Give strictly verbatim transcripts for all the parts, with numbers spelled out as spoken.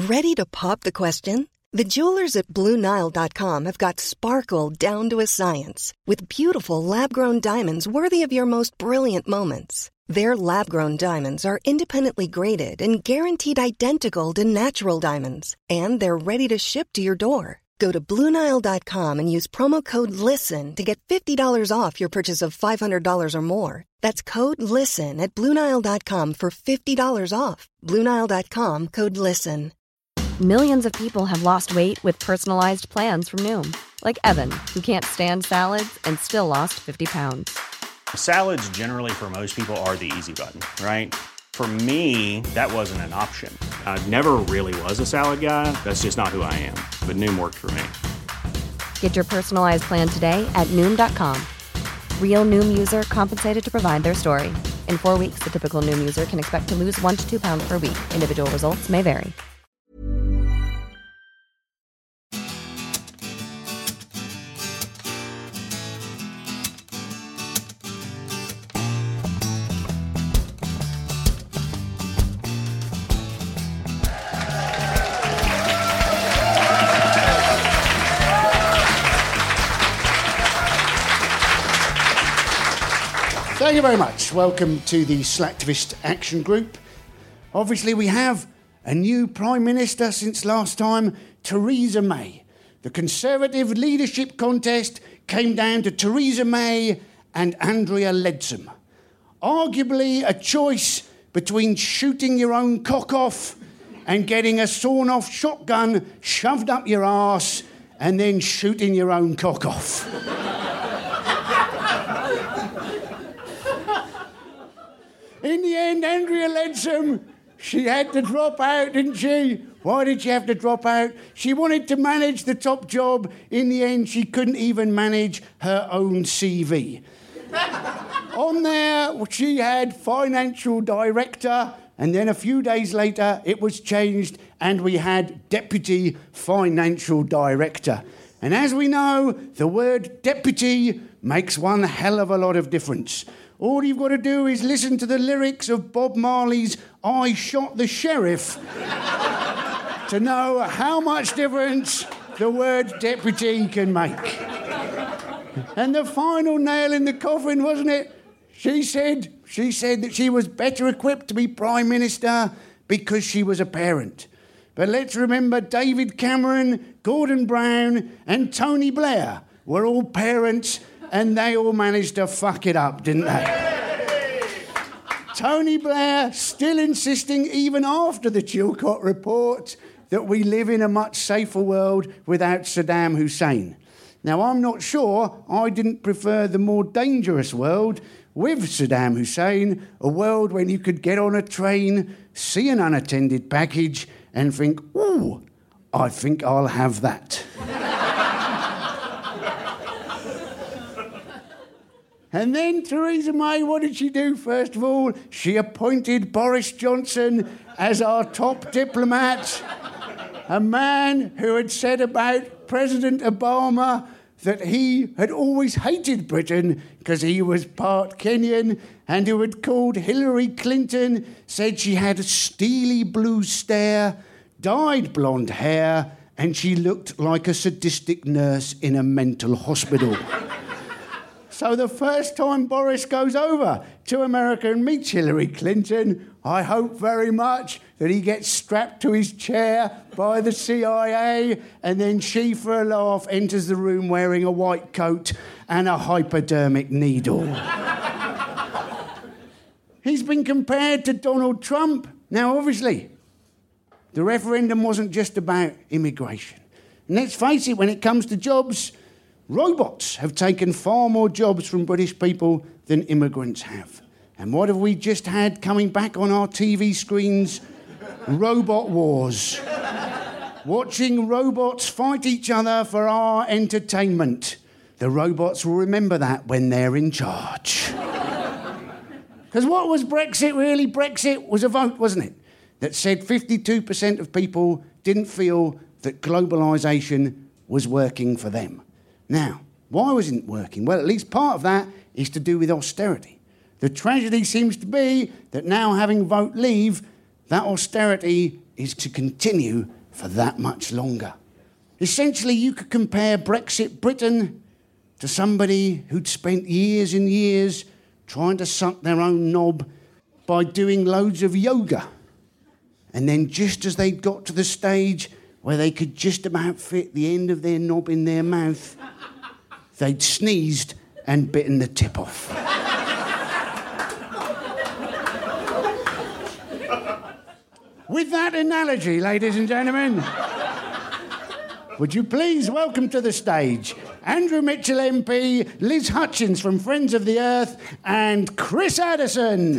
Ready to pop the question? The jewelers at Blue Nile dot com have got sparkle down to a science with beautiful lab-grown diamonds worthy of your most brilliant moments. Their lab-grown diamonds are independently graded and guaranteed identical to natural diamonds, and they're ready to ship to your door. Go to Blue Nile dot com and use promo code LISTEN to get fifty dollars off your purchase of five hundred dollars or more. That's code LISTEN at Blue Nile dot com for fifty dollars off. Blue Nile dot com, code LISTEN. Millions of people have lost weight with personalized plans from Noom. Like Evan, who can't stand salads and still lost fifty pounds. Salads generally for most people are the easy button, right? For me, that wasn't an option. I never really was a salad guy. That's just not who I am. But Noom worked for me. Get your personalized plan today at Noom dot com. Real Noom user compensated to provide their story. In four weeks, the typical Noom user can expect to lose one to two pounds per week. Individual results may vary. Thank you very much. Welcome to the Slacktivist Action Group. Obviously, we have a new Prime Minister since last time, Theresa May. The Conservative leadership contest came down to Theresa May and Andrea Leadsom. Arguably a choice between shooting your own cock off and getting a sawn-off shotgun shoved up your arse and then shooting your own cock off. In the end, Andrea Leadsom, she had to drop out, didn't she? Why did she have to drop out? She wanted to manage the top job. In the end, she couldn't even manage her own C V. On there, she had financial director, and then a few days later, it was changed, and we had deputy financial director. And as we know, the word deputy makes one hell of a lot of difference. All you've got to do is listen to the lyrics of Bob Marley's I Shot the Sheriff to know how much difference the word deputy can make. And the final nail in the coffin, wasn't it? She said, she said that she was better equipped to be Prime Minister because she was a parent. But let's remember David Cameron, Gordon Brown and Tony Blair were all parents, and they all managed to fuck it up, didn't they? Tony Blair still insisting, even after the Chilcot report, that we live in a much safer world without Saddam Hussein. Now, I'm not sure I didn't prefer the more dangerous world with Saddam Hussein, a world when you could get on a train, see an unattended package, and think, ooh, I think I'll have that. And then Theresa May, what did she do? First of all, she appointed Boris Johnson as our top diplomat, a man who had said about President Obama that he had always hated Britain because he was part Kenyan, and who had called Hillary Clinton, said she had a steely blue stare, dyed blonde hair, and she looked like a sadistic nurse in a mental hospital. So the first time Boris goes over to America and meets Hillary Clinton, I hope very much that he gets strapped to his chair by the C I A, and then she, for a laugh, enters the room wearing a white coat and a hypodermic needle. He's been compared to Donald Trump. Now, obviously, the referendum wasn't just about immigration. And let's face it, when it comes to jobs, robots have taken far more jobs from British people than immigrants have. And what have we just had coming back on our T V screens? Robot wars. Watching robots fight each other for our entertainment. The robots will remember that when they're in charge. Because what was Brexit really? Brexit was a vote, wasn't it? That said fifty-two percent of people didn't feel that globalisation was working for them. Now, why wasn't it working? Well, at least part of that is to do with austerity. The tragedy seems to be that now, having vote leave, that austerity is to continue for that much longer. Essentially, you could compare Brexit Britain to somebody who'd spent years and years trying to suck their own knob by doing loads of yoga. And then just as they'd got to the stage where they could just about fit the end of their knob in their mouth, they'd sneezed and bitten the tip off. With that analogy, ladies and gentlemen, would you please welcome to the stage Andrew Mitchell M P, Liz Hutchins from Friends of the Earth, and Chris Addison.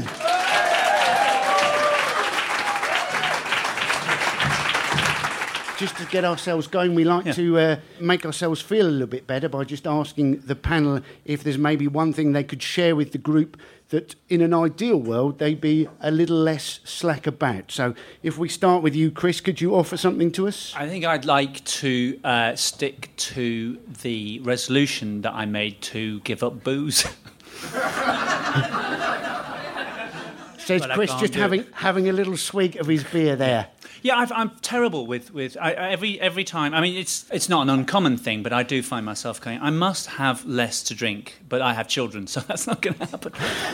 Just to get ourselves going, we like yeah. to uh, make ourselves feel a little bit better by just asking the panel if there's maybe one thing they could share with the group that in an ideal world they'd be a little less slack about. So if we start with you, Chris, could you offer something to us? I think I'd like to uh, stick to the resolution that I made to give up booze. Says but Chris, just having it. having a little swig of his beer there. Yeah, I've, I'm terrible with with I, I, every every time. I mean, it's it's not an uncommon thing, but I do find myself going, I must have less to drink, but I have children, so that's not going to happen.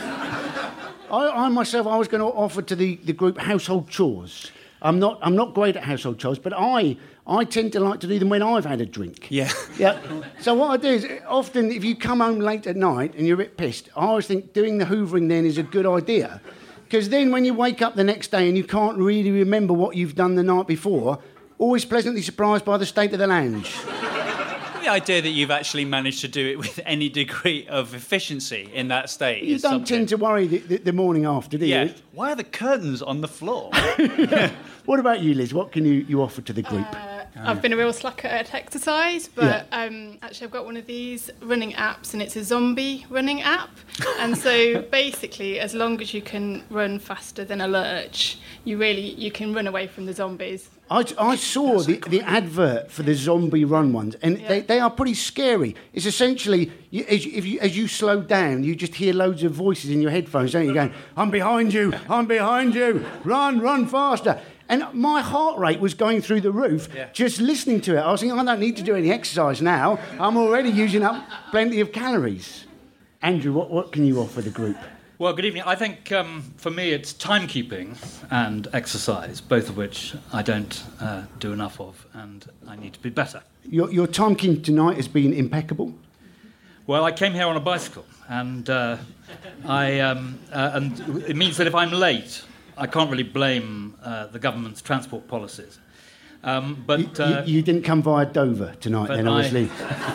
I, I myself, I was going to offer to the, the group household chores. I'm not I'm not great at household chores, but I I tend to like to do them when I've had a drink. Yeah. Yeah. So what I do is often if you come home late at night and you're a bit pissed, I always think doing the hoovering then is a good idea. Because then when you wake up the next day and you can't really remember what you've done the night before, always pleasantly surprised by the state of the lounge. The idea that you've actually managed to do it with any degree of efficiency in that state you is don't something. tend to worry the, the, the morning after, do yeah. you? Why are the curtains on the floor? What about you, Liz? What can you, you offer to the group? Uh, I've been a real slacker at exercise, but yeah. um, actually I've got one of these running apps, and it's a zombie running app. And so basically, as long as you can run faster than a lurch, you really you can run away from the zombies. I, I saw the, the advert for the zombie run ones, and yeah. they, they are pretty scary. It's essentially, you, as, you, if you, as you slow down, you just hear loads of voices in your headphones, don't you, going, I'm behind you, I'm behind you, run, run faster. And my heart rate was going through the roof yeah. just listening to it. I was thinking, I don't need to do any exercise now. I'm already using up plenty of calories. Andrew, what, what can you offer the group? Well, good evening. I think um, for me it's timekeeping and exercise, both of which I don't uh, do enough of, and I need to be better. Your, your timekeeping tonight has been impeccable. Well, I came here on a bicycle, and uh, I um, uh, and it means that if I'm late, I can't really blame uh, the government's transport policies. Um, but you, uh, you, you didn't come via Dover tonight, then, obviously.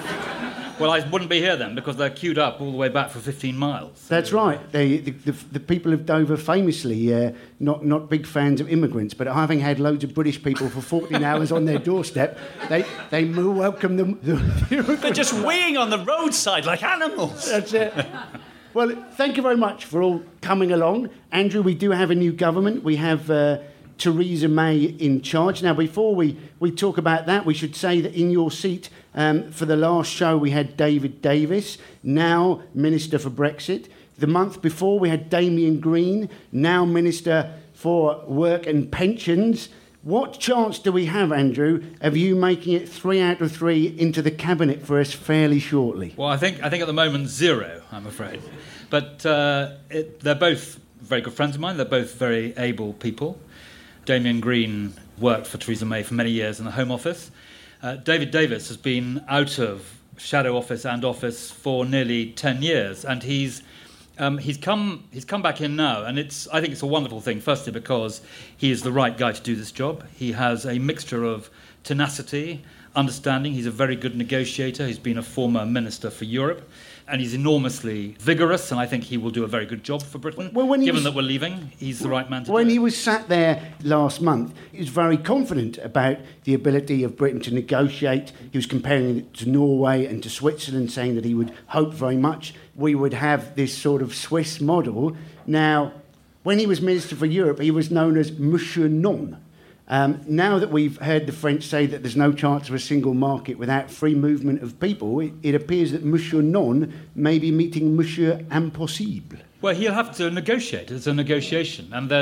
I, well, I wouldn't be here then because they're queued up all the way back for fifteen miles. So. That's right. They, the, the, the people of Dover famously uh, not not big fans of immigrants, but having had loads of British people for fourteen hours on their doorstep, they they welcome them. They're just weighing on the roadside like animals. That's it. Well, thank you very much for all coming along. Andrew, we do have a new government. We have uh, Theresa May in charge. Now, before we, we talk about that, we should say that in your seat um, for the last show, we had David Davis, now Minister for Brexit. The month before, we had Damien Green, now Minister for Work and Pensions. What chance do we have, Andrew, of you making it three out of three into the cabinet for us fairly shortly? Well, I think I think at the moment zero, I'm afraid. But uh, it, they're both very good friends of mine. They're both very able people. Damien Green worked for Theresa May for many years in the Home Office. Uh, David Davis has been out of shadow office and office for nearly ten years, and he's Um, he's come. He's come back in now, and it's. I think it's a wonderful thing. Firstly, because he is the right guy to do this job. He has a mixture of tenacity, understanding. He's a very good negotiator. He's been a former minister for Europe, and he's enormously vigorous. And I think he will do a very good job for Britain. Well, when he given was, that we're leaving, he's the right man to when do it. When he was sat there last month, he was very confident about the ability of Britain to negotiate. He was comparing it to Norway and to Switzerland, saying that he would hope very much we would have this sort of Swiss model. Now, when he was Minister for Europe, he was known as Monsieur Non. Um, now that we've heard the French say that there's no chance of a single market without free movement of people, it, it appears that Monsieur Non may be meeting Monsieur Impossible. Well, he'll have to negotiate. It's a negotiation, and there's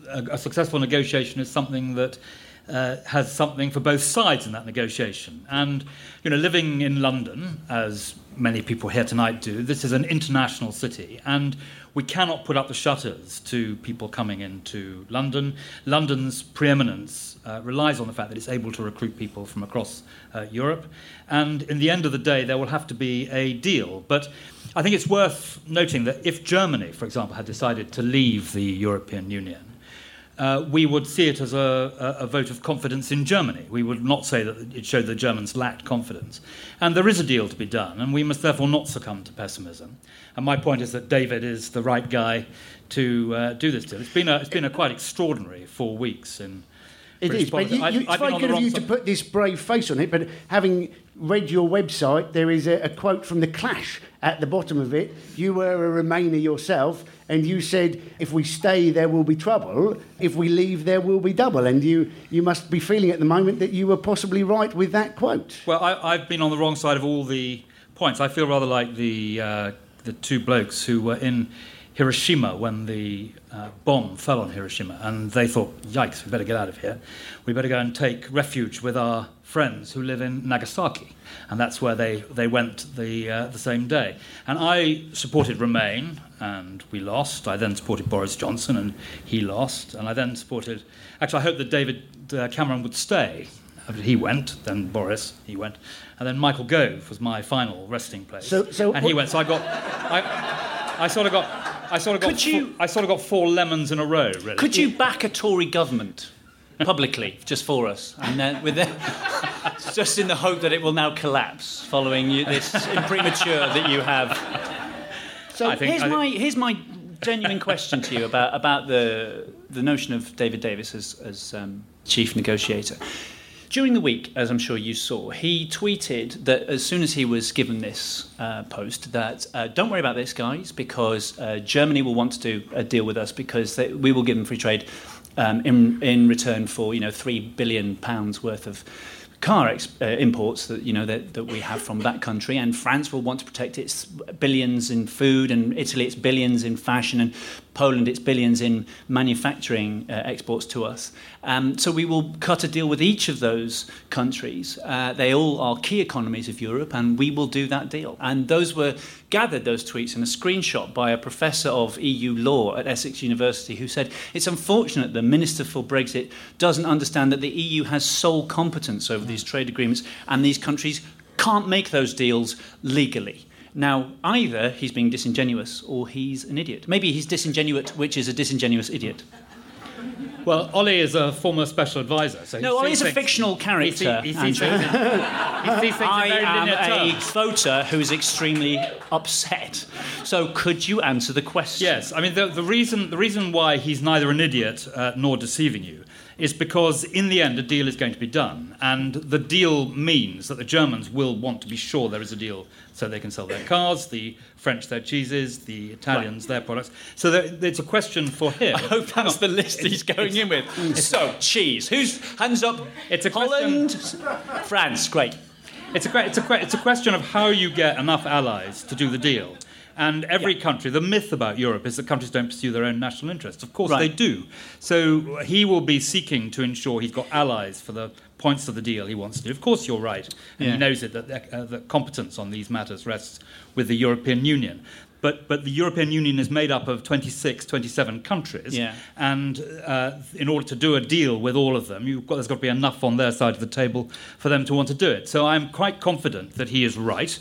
a, a successful negotiation is something that uh, has something for both sides in that negotiation. And, you know, living in London, as many people here tonight do, this is an international city, and we cannot put up the shutters to people coming into London. London's preeminence uh, relies on the fact that it's able to recruit people from across uh, Europe. And in the end of the day, there will have to be a deal. But I think it's worth noting that if Germany, for example, had decided to leave the European Union, uh, we would see it as a, a, a vote of confidence in Germany. We would not say that it showed the Germans lacked confidence. And there is a deal to be done, and we must therefore not succumb to pessimism. And my point is that David is the right guy to uh, do this deal. It's been a, it's been a quite extraordinary four weeks in It British is, but politics. you, I've- you, I've it's been very on good the of wrong you side. to put this brave face on it, but having read your website, there is a, a quote from The Clash at the bottom of it. You were a Remainer yourself, and you said, if we stay, there will be trouble. If we leave, there will be double. And you, you must be feeling at the moment that you were possibly right with that quote. Well, I, I've been on the wrong side of all the points. I feel rather like the uh, the two blokes who were in Hiroshima when the uh, bomb fell on Hiroshima, and they thought, yikes, we better get out of here. We better go and take refuge with our friends who live in Nagasaki. And that's where they, they went the uh, the same day. And I supported Remain, and we lost. I then supported Boris Johnson, and he lost. And I then supported... Actually, I hoped that David uh, Cameron would stay. He went, then Boris, he went. And then Michael Gove was my final resting place. So- so and he what- went. So I got... I, I sort of got... I sort of got. Could you- Four, I sort of got four lemons in a row. Really. Could you back a Tory government publicly, just for us, and then with the, just in the hope that it will now collapse following you, this premature that you have? So I think- here's I thi- my here's my genuine question to you about about the the notion of David Davis as as um, chief negotiator. During the week, as I'm sure you saw, he tweeted that as soon as he was given this uh, post, that uh, don't worry about this, guys, because uh, Germany will want to do a deal with us because they, we will give them free trade um, in in return for you know three billion pounds worth of car ex- uh, imports that you know that, that we have from that country, and France will want to protect its billions in food, and Italy its billions in fashion, and Poland its billions in manufacturing uh, exports to us. Um, so we will cut a deal with each of those countries. Uh, they all are key economies of Europe, and we will do that deal. And those were gathered, those tweets, in a screenshot by a professor of E U law at Essex University who said, it's unfortunate the Minister for Brexit doesn't understand that the E U has sole competence over these trade agreements, and these countries can't make those deals legally. Now, either he's being disingenuous or he's an idiot. Maybe he's disingenuous, which is a disingenuous idiot. Well, Ollie is a former special advisor. So he No, Ollie's sees a things- fictional character, He, see, he, sees Andrew. things in, he sees things in I very am linear a terms. voter who is extremely upset. So could you answer the question? Yes, I mean, the, the, reason, the reason why he's neither an idiot uh, nor deceiving you is because, in the end, a deal is going to be done. And the deal means that the Germans will want to be sure there is a deal so they can sell their cars, the French their cheeses, the Italians their products. So there, it's a question for him. I hope that's the list he's going in with. So, cheese. Who's hands up? It's a Holland, France. Great. It's a, que- it's, a que- it's a question of how you get enough allies to do the deal. And every Yeah. country, the myth about Europe is that countries don't pursue their own national interests. Of course Right. they do. So he will be seeking to ensure he's got allies for the points of the deal he wants to do. Of course you're right. And Yeah. he knows it, that uh, the competence on these matters rests with the European Union. But, but the European Union is made up of twenty-six, twenty-seven countries. Yeah. And uh, in order to do a deal with all of them, you've got, there's got to be enough on their side of the table for them to want to do it. So I'm quite confident that he is right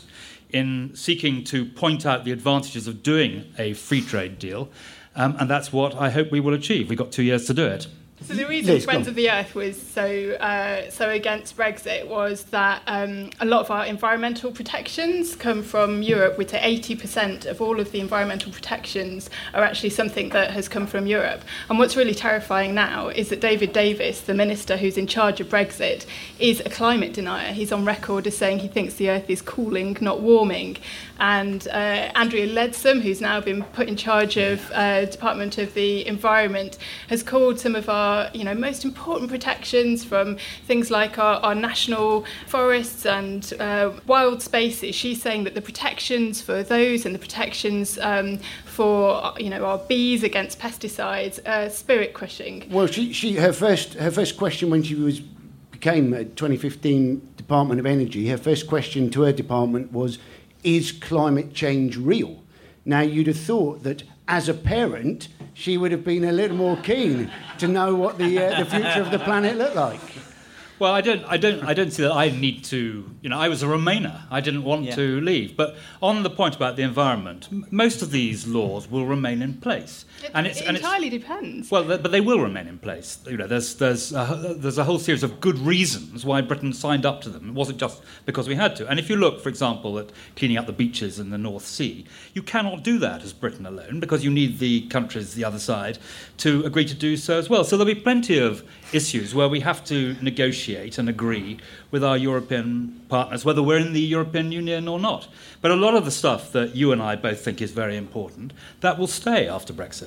in seeking to point out the advantages of doing a free trade deal. Um, and that's what I hope we will achieve. We've got two years to do it. So the reason Liz, go Friends on. of the Earth was so uh, so against Brexit was that um, a lot of our environmental protections come from Europe. We'd say eighty percent of all of the environmental protections are actually something that has come from Europe. And what's really terrifying now is that David Davis, the minister who's in charge of Brexit, is a climate denier. He's on record as saying he thinks the Earth is cooling, not warming. And uh, Andrea Leadsom, who's now been put in charge of uh, Department of the Environment, has called some of our our, you know, most important protections from things like our, our national forests and uh, wild spaces. She's saying that the protections for those and the protections um, for, you know, our bees against pesticides are spirit crushing. Well, she, she her first her first question when she was became a twenty fifteen Department of Energy, her first question to her department was, is climate change real? Now, you'd have thought that as a parent, she would have been a little more keen to know what the uh, the future of the planet looked like. Well, I don't, I don't, I don't see that I need to. You know, I was a Remainer. I didn't want yeah. to leave. But on the point about the environment, m- most of these laws will remain in place, it, and it's it and entirely it's, depends. Well, th- but they will remain in place. You know, there's there's a, there's a whole series of good reasons why Britain signed up to them. It wasn't just because we had to. And if you look, for example, at cleaning up the beaches in the North Sea, you cannot do that as Britain alone because you need the countries the other side to agree to do so as well. So there'll be plenty of issues where we have to negotiate and agree with our European partners, whether we're in the European Union or not. But a lot of the stuff that you and I both think is very important, that will stay after Brexit.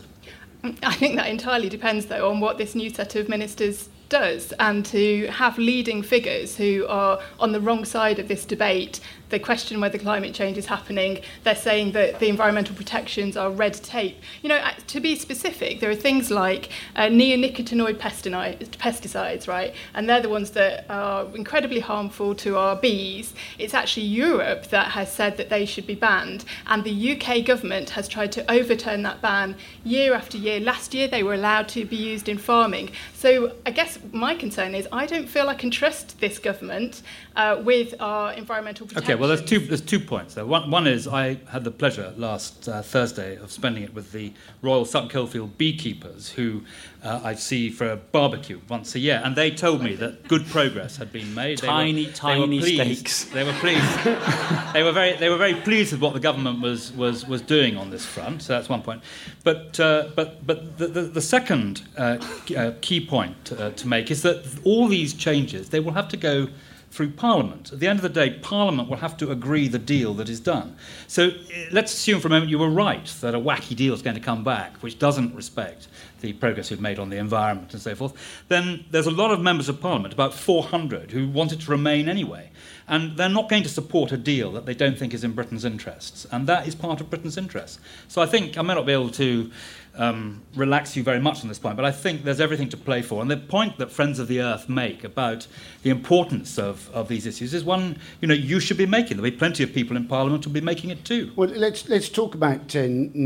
I think that entirely depends, though, on what this new set of ministers does, and to have leading figures who are on the wrong side of this debate. They question whether climate change is happening. They're saying that the environmental protections are red tape. You know, to be specific, there are things like uh, neonicotinoid pesticides, right? And they're the ones that are incredibly harmful to our bees. It's actually Europe that has said that they should be banned. And the U K government has tried to overturn that ban year after year. Last year, they were allowed to be used in farming. So I guess my concern is I don't feel I can trust this government uh, with our environmental protections. Okay, well, there's two there's two points there. One, one is I had the pleasure last uh, Thursday of spending it with the Royal Sutton Coldfield beekeepers, who uh, I see for a barbecue once a year, and they told me that good progress had been made. Tiny, they were, tiny they were pleased. steaks. They were pleased. they were very they were very pleased with what the government was was, was doing on this front. So that's one point. But uh, but but the the, the second uh, uh, key point uh, to make is that all these changes, they will have to go through Parliament. At the end of the day, Parliament will have to agree the deal that is done. So uh, let's assume for a moment you were right, that a wacky deal is going to come back, which doesn't respect the progress we've made on the environment and so forth. Then there's a lot of members of Parliament, about four hundred, who wanted to remain anyway. And they're not going to support a deal that they don't think is in Britain's interests. And that is part of Britain's interests. So I think I may not be able to um, relax you very much on this point, but I think there's everything to play for. And the point that Friends of the Earth make about the importance of, of these issues is one, you know, you should be making. There'll be plenty of people in Parliament who'll be making it too. Well, let's let's talk about uh,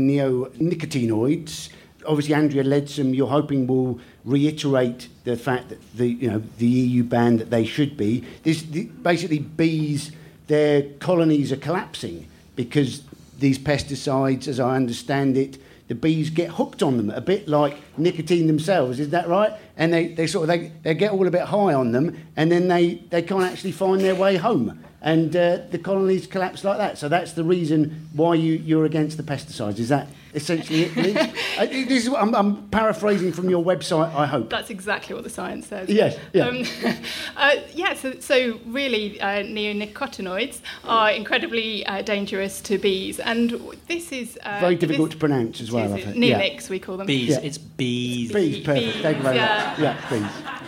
neonicotinoids. Obviously, Andrea Leadsom, you're hoping will reiterate the fact that the you know the E U ban that they should be. This the, basically bees, their colonies are collapsing because these pesticides, as I understand it, the bees get hooked on them, a bit like nicotine themselves. Is that right? And they, they sort of they, they get all a bit high on them, and then they, they can't actually find their way home. And uh, the colonies collapse like that. So that's the reason why you, you're against the pesticides. Is that essentially it, Liz? uh, this is what I'm, I'm paraphrasing from your website, I hope. That's exactly what the science says. Yes, yeah. Um, uh, yeah, so, so really uh, neonicotinoids are incredibly uh, dangerous to bees. And this is... Uh, Very difficult this, to pronounce as well, I think. Neonics, yeah. We call them. Bees, yeah. It's bees. Bees, perfect. Bees, Thank you very yeah. much. Yeah, bees.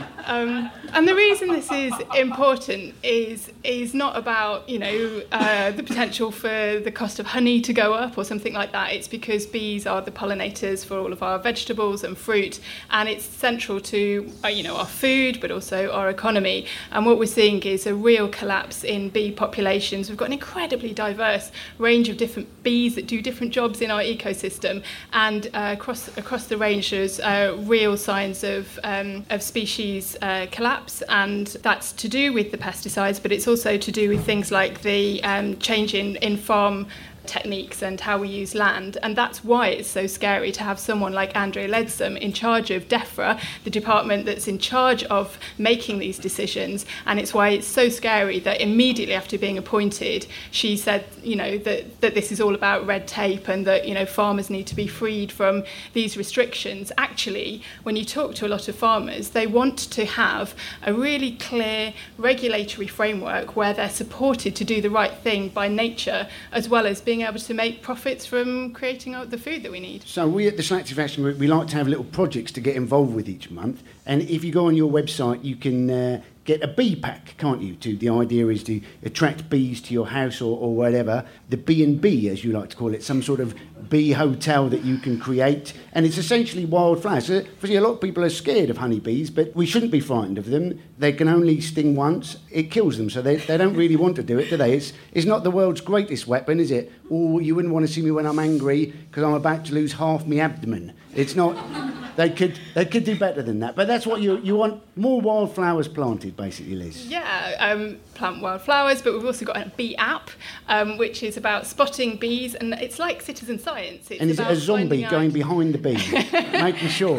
Um, and the reason this is important is is not about, you know, uh, the potential for the cost of honey to go up or something like that. It's because bees are the pollinators for all of our vegetables and fruit, and it's central to, uh, you know, our food, but also our economy. And what we're seeing is a real collapse in bee populations. We've got an incredibly diverse range of different bees that do different jobs in our ecosystem, and uh, across across the range there's uh, real signs of um, of species uh, collapse, and that's to do with the pesticides, but it's also to do with things like the um, change in, in farm techniques and how we use land. And that's why it's so scary to have someone like Andrea Leadsom in charge of DEFRA, the department that's in charge of making these decisions. And it's why it's so scary that immediately after being appointed, she said, you know, that, that this is all about red tape and that, you know, farmers need to be freed from these restrictions. Actually, when you talk to a lot of farmers, they want to have a really clear regulatory framework where they're supported to do the right thing by nature, as well as being being able to make profits from creating the food that we need. So we at the Selective Action Group, we like to have little projects to get involved with each month. And if you go on your website, you can uh, get a bee pack, can't you? To, the idea is to attract bees to your house or, or whatever. The B and B, as you like to call it, some sort of bee hotel that you can create. And it's essentially wildflowers. So, obviously, a lot of people are scared of honeybees, but we shouldn't be frightened of them. They can only sting once. It kills them, so they, they don't really want to do it, do they? It's, it's not the world's greatest weapon, is it? Oh, you wouldn't want to see me when I'm angry because I'm about to lose half my abdomen. It's not... They could they could do better than that. But that's what you you want, more wildflowers planted, basically, Liz. Yeah, um, plant wildflowers, but we've also got a bee app, um, which is about spotting bees, and it's like citizen science. It's and is it a zombie going out... behind the bee, making sure?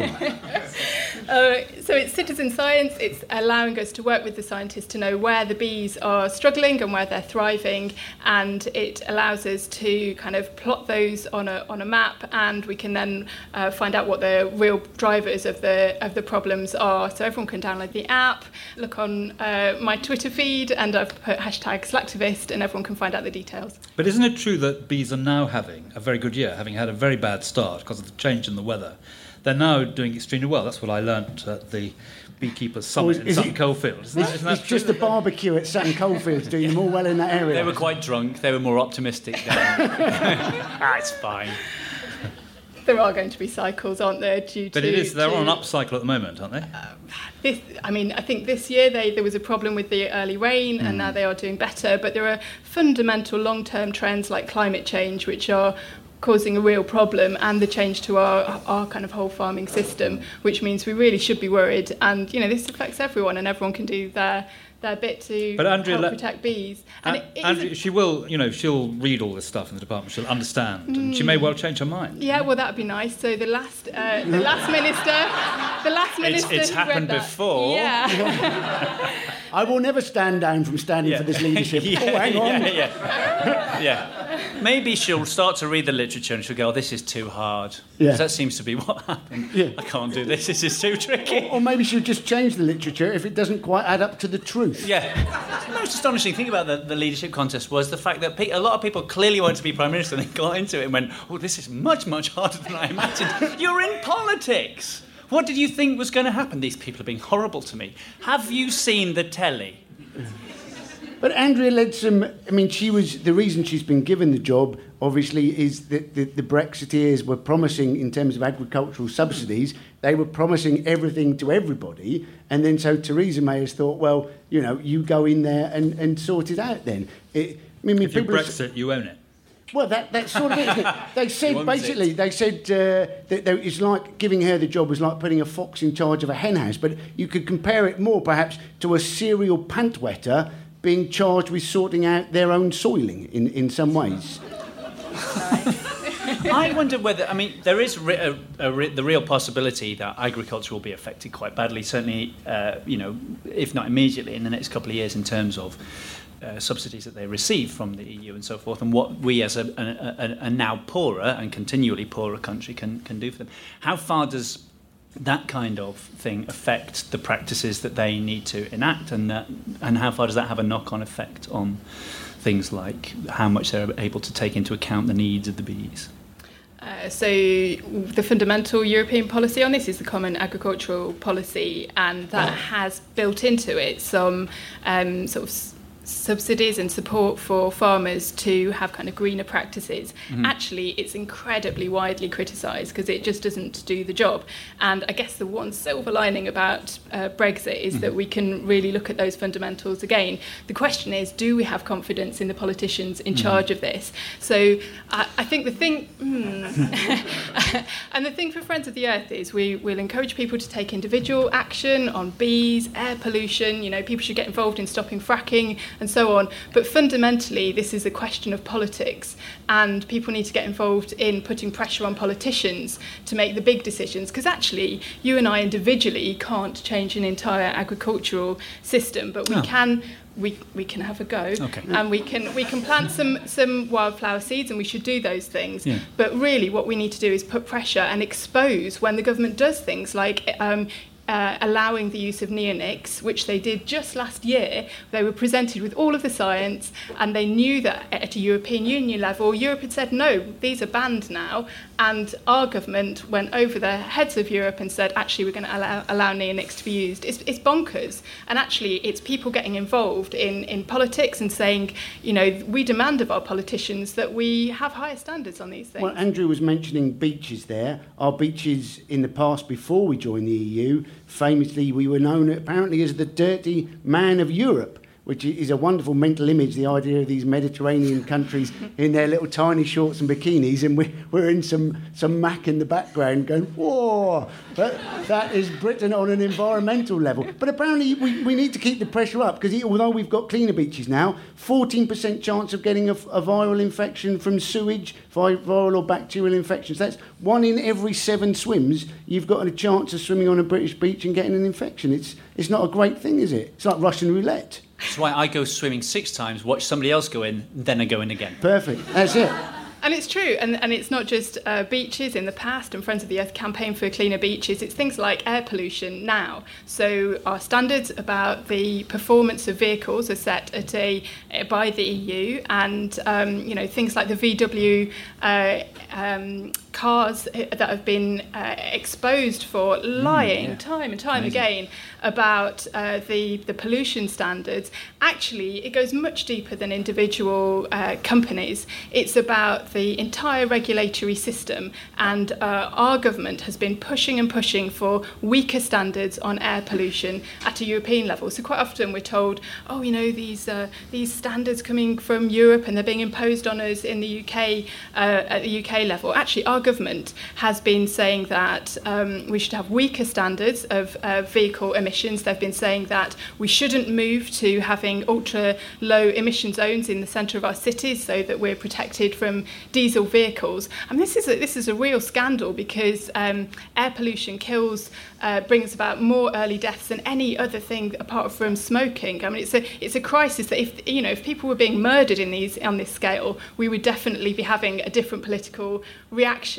Uh, so it's citizen science. It's allowing us to work with the scientists to know where the bees are struggling and where they're thriving, and it allows us to kind of plot those on a on a map, and we can then uh, find out what the real drivers of the of the problems are. So everyone can download the app, look on uh, my Twitter feed, and I've put hashtag Selectivist, and everyone can find out the details. But isn't it true that bees are now having a very good year, having had a very bad start because of the change in the weather? They're now doing extremely well. That's what I learnt at the Beekeepers Summit oh, in Sutton Coldfield. Isn't that, isn't that it's just the barbecue at Sutton Coldfield doing them all well in that area. They were quite drunk. They were more optimistic then. ah, it's fine. There are going to be cycles, aren't there? Due but to, it is. They're to, on an upcycle at the moment, aren't they? Uh, this, I mean, I think this year they, there was a problem with the early rain, mm. and now they are doing better. But there are fundamental long-term trends like climate change, which are causing a real problem, and the change to our our kind of whole farming system, which means we really should be worried. And you know, this affects everyone, and everyone can do their their bit to but Andrea, help protect bees. And uh, it, it Andrea, she will, you know, she'll read all this stuff in the department. She'll understand, mm. and she may well change her mind. Yeah, well, that'd be nice. So the last uh, the last minister, the last minister, it's, it's happened read that. before. Yeah. I will never stand down from standing yeah. for this leadership. yeah, oh, hang on. Yeah, yeah. yeah. Maybe she'll start to read the literature and she'll go, oh, this is too hard. Yeah. That seems to be what happened. Yeah. I can't do this, this is too tricky. Or, or maybe she'll just change the literature if it doesn't quite add up to the truth. Yeah. The most astonishing thing about the, the leadership contest was the fact that pe- a lot of people clearly wanted to be Prime Minister, and they got into it and went, oh, this is much, much harder than I imagined. You're in politics. What did you think was going to happen? These people are being horrible to me. Have you seen the telly? But Andrea Leadsom, I mean, she was the reason she's been given the job, obviously, is that the, the Brexiteers were promising, in terms of agricultural subsidies, they were promising everything to everybody. And then so Theresa May has thought, well, you know, you go in there and, and sort it out then. It, I mean, if people you Brexit, are, you own it. Well, that, that's sort of it, isn't it? They said, basically, it. they said uh, that they, it's like giving her the job was like putting a fox in charge of a hen house. But you could compare it more, perhaps, to a serial pant wetter being charged with sorting out their own soiling in, in some ways. I wonder whether, I mean, there is re- a, a re- the real possibility that agriculture will be affected quite badly, certainly, uh, you know, if not immediately, in the next couple of years in terms of uh, subsidies that they receive from the E U and so forth, and what we as a, a, a, a now poorer and continually poorer country can, can do for them. How far does that kind of thing affect the practices that they need to enact, and that, and how far does that have a knock-on effect on things like how much they're able to take into account the needs of the bees? Uh, so the fundamental European policy on this is the Common Agricultural Policy, and that has built into it some um, sort of s- subsidies and support for farmers to have kind of greener practices. Mm-hmm. Actually, it's incredibly widely criticised because it just doesn't do the job. And I guess the one silver lining about uh, Brexit is mm-hmm. that we can really look at those fundamentals again. The question is, do we have confidence in the politicians in mm-hmm. charge of this? So I, I think the thing, mm, and the thing for Friends of the Earth is we will encourage people to take individual action on bees, air pollution. You know, people should get involved in stopping fracking and so on. But fundamentally, this is a question of politics, and people need to get involved in putting pressure on politicians to make the big decisions, because actually, you and I individually can't change an entire agricultural system, but we oh. can we we can have a go, okay. and we can we can plant some some wildflower seeds, and we should do those things. Yeah. But really, what we need to do is put pressure and expose when the government does things like um, uh, allowing the use of neonics, which they did just last year. They were presented with all of the science, and they knew that at a European Union level, Europe had said, no, these are banned now. And our government went over the heads of Europe and said, actually, we're going to allow, allow neonics to be used. It's, it's bonkers. And actually, it's people getting involved in, in politics and saying, you know, we demand of our politicians that we have higher standards on these things. Well, Andrew was mentioning beaches there. Our beaches in the past, before we joined the E U, famously we were known apparently as the dirty man of Europe, which is a wonderful mental image, the idea of these Mediterranean countries in their little tiny shorts and bikinis, and we, we're in some, some Mac in the background going, whoa, but that is Britain on an environmental level. But apparently we, we need to keep the pressure up, because although we've got cleaner beaches now, fourteen percent chance of getting a, a viral infection from sewage, viral or bacterial infections. That's one in every seven swims, you've got a chance of swimming on a British beach and getting an infection. It's, it's not a great thing, is it? It's like Russian roulette. That's why I go swimming six times, watch somebody else go in, then I go in again. Perfect. That's it. And it's true, and, and it's not just uh, beaches in the past and Friends of the Earth campaign for cleaner beaches, it's things like air pollution now. So our standards about the performance of vehicles are set at a by the E U, and um, you know, things like the V W uh, um, cars that have been uh, exposed for lying mm, yeah. time and time Amazing. again about uh, the, the pollution standards. Actually, it goes much deeper than individual uh, companies. It's about the entire regulatory system, and uh, our government has been pushing and pushing for weaker standards on air pollution at a European level. So quite often we're told, oh, you know, these uh, these standards coming from Europe and they're being imposed on us in the U K uh, at the U K level. Actually, our government has been saying that um, we should have weaker standards of uh, vehicle emissions. They've been saying that we shouldn't move to having ultra low emission zones in the centre of our cities so that we're protected from diesel vehicles. And this is a, this is a real scandal, because um, air pollution kills, uh, brings about more early deaths than any other thing apart from smoking. I mean, it's a it's a crisis that if you know if people were being murdered in these on this scale, we would definitely be having a different political reaction.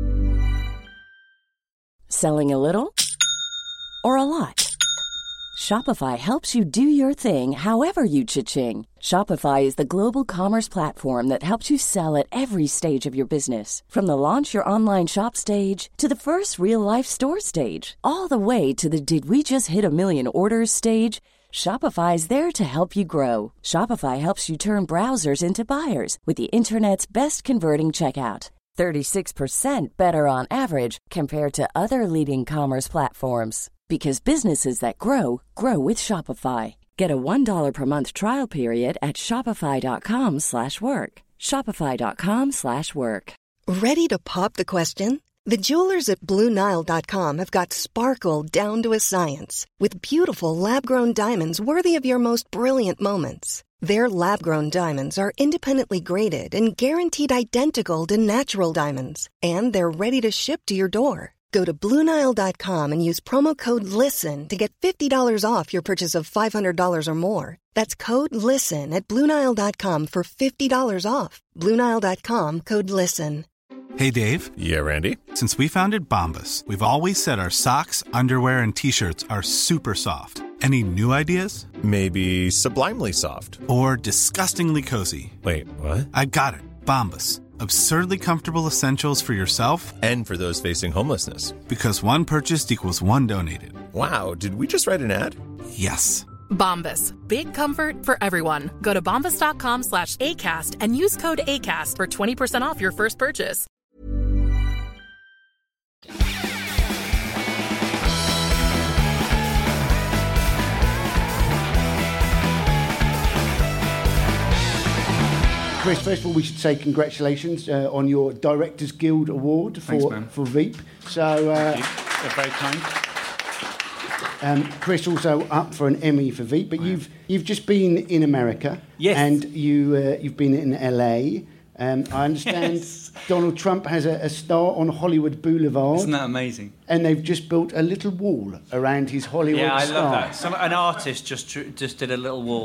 Selling a little or a lot? Shopify helps you do your thing however you cha-ching. Shopify is the global commerce platform that helps you sell at every stage of your business. From the launch your online shop stage to the first real-life store stage, all the way to the did we just hit a million orders stage. Shopify is there to help you grow. Shopify helps you turn browsers into buyers with the internet's best converting checkout. thirty-six percent better on average compared to other leading commerce platforms. Because businesses that grow, grow with Shopify. Get a one dollar per month trial period at shopify.com slash work. Shopify.com slash work. Ready to pop the question? The jewelers at Blue Nile dot com have got sparkle down to a science with beautiful lab-grown diamonds worthy of your most brilliant moments. Their lab-grown diamonds are independently graded and guaranteed identical to natural diamonds, and they're ready to ship to your door. Go to Blue Nile dot com and use promo code LISTEN to get fifty dollars off your purchase of five hundred dollars or more. That's code LISTEN at Blue Nile dot com for fifty dollars off. Blue Nile dot com, code LISTEN. Hey, Dave. Yeah, Randy. Since we founded Bombas, we've always said our socks, underwear, and T-shirts are super soft. Any new ideas? Maybe sublimely soft. Or disgustingly cozy. Wait, what? I got it. Bombas. Absurdly comfortable essentials for yourself and for those facing homelessness. Because one purchased equals one donated. Wow, did we just write an ad? Yes. Bombas. Big comfort for everyone. Go to bombas.com slash ACAST and use code ACAST for twenty percent off your first purchase. Chris, first of all, we should say congratulations uh, on your Directors Guild Award for, Thanks, for Veep. So, uh, They're very kind. Um, Chris also up for an Emmy for Veep, but you've you've just been in America. Yes. And you, uh, you've been in L A. Um, I understand yes. Donald Trump has a, a star on Hollywood Boulevard. Isn't that amazing? And they've just built a little wall around his Hollywood yeah, I star. love that. Some, an artist just tr- just did a little wall.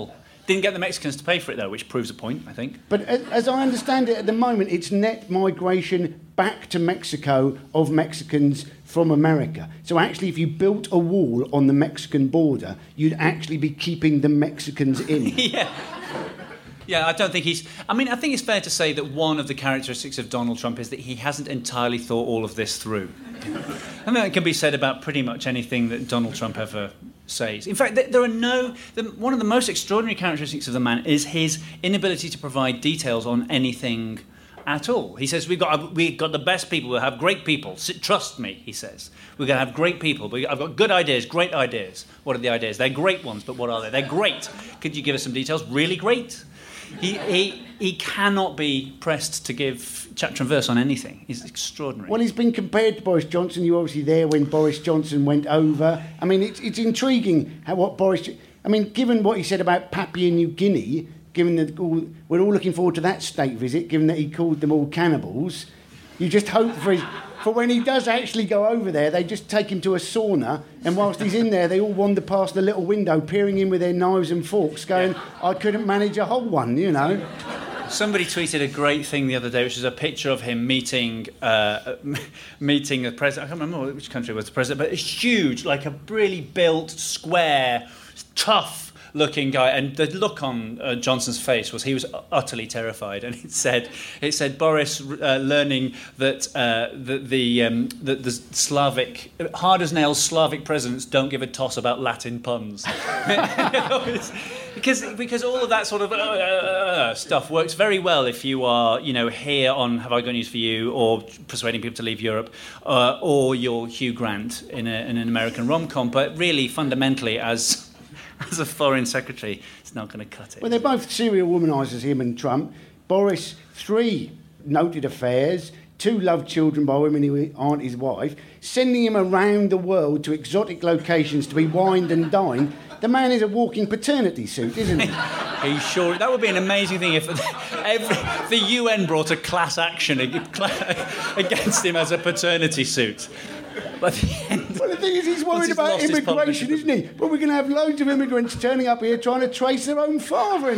Didn't get the Mexicans to pay for it, though, which proves a point, I think. But as, as I understand it at the moment, it's net migration back to Mexico of Mexicans from America. So actually, if you built a wall on the Mexican border, you'd actually be keeping the Mexicans in. Yeah. Yeah, I don't think he's... I mean, I think it's fair to say that one of the characteristics of Donald Trump is that he hasn't entirely thought all of this through. I think that can be said about pretty much anything that Donald Trump ever says. In fact, there are no... The, one of the most extraordinary characteristics of the man is his inability to provide details on anything at all. He says, we've got, we've got the best people, we'll have great people. Trust me, he says. We're going to have great people. I've got good ideas, great ideas. What are the ideas? They're great ones, but what are they? They're great. Could you give us some details? Really great? He, he he cannot be pressed to give chapter and verse on anything. He's extraordinary. Well, he's been compared to Boris Johnson. You were obviously there when Boris Johnson went over. I mean, it's it's intriguing how what Boris... I mean, given what he said about Papua New Guinea, given that all, we're all looking forward to that state visit, given that he called them all cannibals, you just hope for his... For when he does actually go over there, they just take him to a sauna, and whilst he's in there, they all wander past the little window, peering in with their knives and forks, going, I couldn't manage a whole one, you know. Somebody tweeted a great thing the other day, which is a picture of him meeting uh, meeting the president. I can't remember which country was the president, but it's huge, like a really built, square, tough looking guy, and the look on uh, Johnson's face was he was utterly terrified, and it said it said Boris uh, learning that uh, the the, um, the the Slavic hard as nails Slavic presidents don't give a toss about Latin puns. because because all of that sort of uh, uh, stuff works very well if you are, you know, here on Have I Got News for You, or persuading people to leave Europe, uh, or you're Hugh Grant in, a, in an American rom-com, but really fundamentally as As a foreign secretary, it's not going to cut it. Well, they're both serial womanisers, him and Trump. Boris, three noted affairs, two love children by women who aren't his wife, sending him around the world to exotic locations to be wined and dined. The man is a walking paternity suit, isn't he? Are you sure? That would be an amazing thing if every, the U N brought a class action against him as a paternity suit. But the end, well, the thing is, he's worried about immigration, isn't he? But we're going to have loads of immigrants turning up here trying to trace their own father.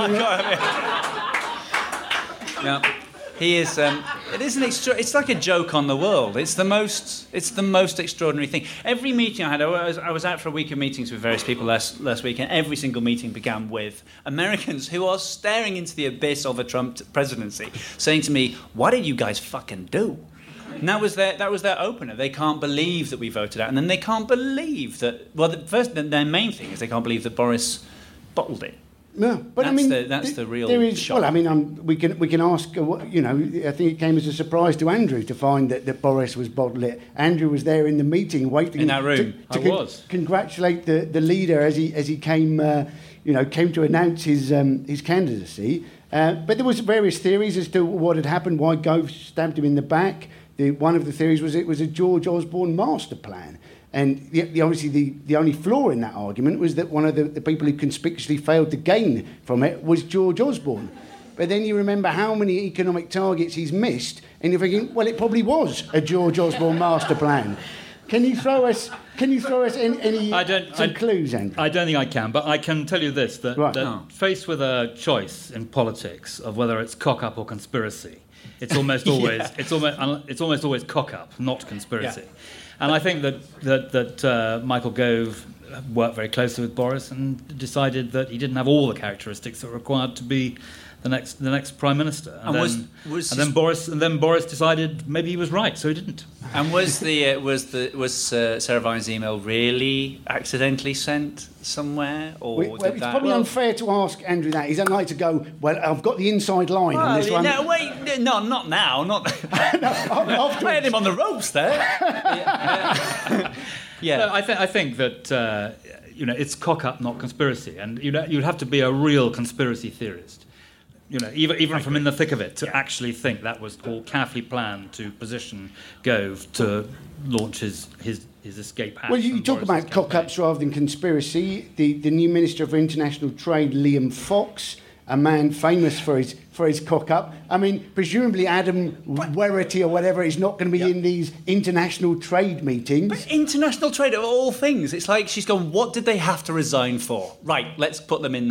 Yeah, he is. Um, it is an extra. It's like a joke on the world. It's the most. It's the most extraordinary thing. Every meeting I had, I was, I was out for a week of meetings with various people last last week, and every single meeting began with Americans who are staring into the abyss of a Trump presidency, saying to me, "What did you guys fucking do?" And that was their that was their opener. They can't believe that we voted out, and then they can't believe that. Well, the first their main thing is they can't believe that Boris bottled it. No, but that's I mean, the, that's th- the real. There is, shock. well, I mean, um, we can we can ask. Uh, what, you know, I think it came as a surprise to Andrew to find that, that Boris was bottled it. Andrew was there in the meeting, waiting in that room. To, to I con- was congratulate the, the leader as he as he came, uh, you know, came to announce his um, his candidacy. Uh, but there was various theories as to what had happened, why Gove stabbed him in the back. The, one of the theories was it was a George Osborne master plan. And the, the, obviously the, the only flaw in that argument was that one of the, the people who conspicuously failed to gain from it was George Osborne. But then you remember how many economic targets he's missed, and you're thinking, well, it probably was a George Osborne master plan. Can you throw us? Can you throw us any, any I don't, some I, clues, Andrew? I don't think I can, but I can tell you this: that, right. that oh. faced with a choice in politics of whether it's cock up or conspiracy, it's almost always yeah. it's almost it's almost always cock up, not conspiracy. Yeah. And I think that that that uh, Michael Gove worked very closely with Boris and decided that he didn't have all the characteristics that were required to be the next the next prime minister. And, and then, was, was and then Boris and then Boris decided maybe he was right, so he didn't. And was the uh, was the was uh, Sarah Vine's email really accidentally sent somewhere, or well, did it's that... probably well, unfair to ask Andrew that. He's unlike to go, well, I've got the inside line well, on this one. No, wait, no, not now, not. no, I had him on the ropes there. yeah. yeah. No, I think I think that uh, you know it's cock up, not conspiracy, and you know you'd have to be a real conspiracy theorist. You know, even even from in the thick of it, to yeah. actually think that was all carefully planned to position Gove to launch his his, his escape hatch. Well, you, you talk about cock-ups rather than conspiracy. The the new Minister for International Trade, Liam Fox, a man famous for his for his cock-up. I mean, presumably Adam Werrity or whatever is not going to be yep. in these international trade meetings. But international trade, of all things, it's like she's gone, what did they have to resign for? Right, let's put them in that.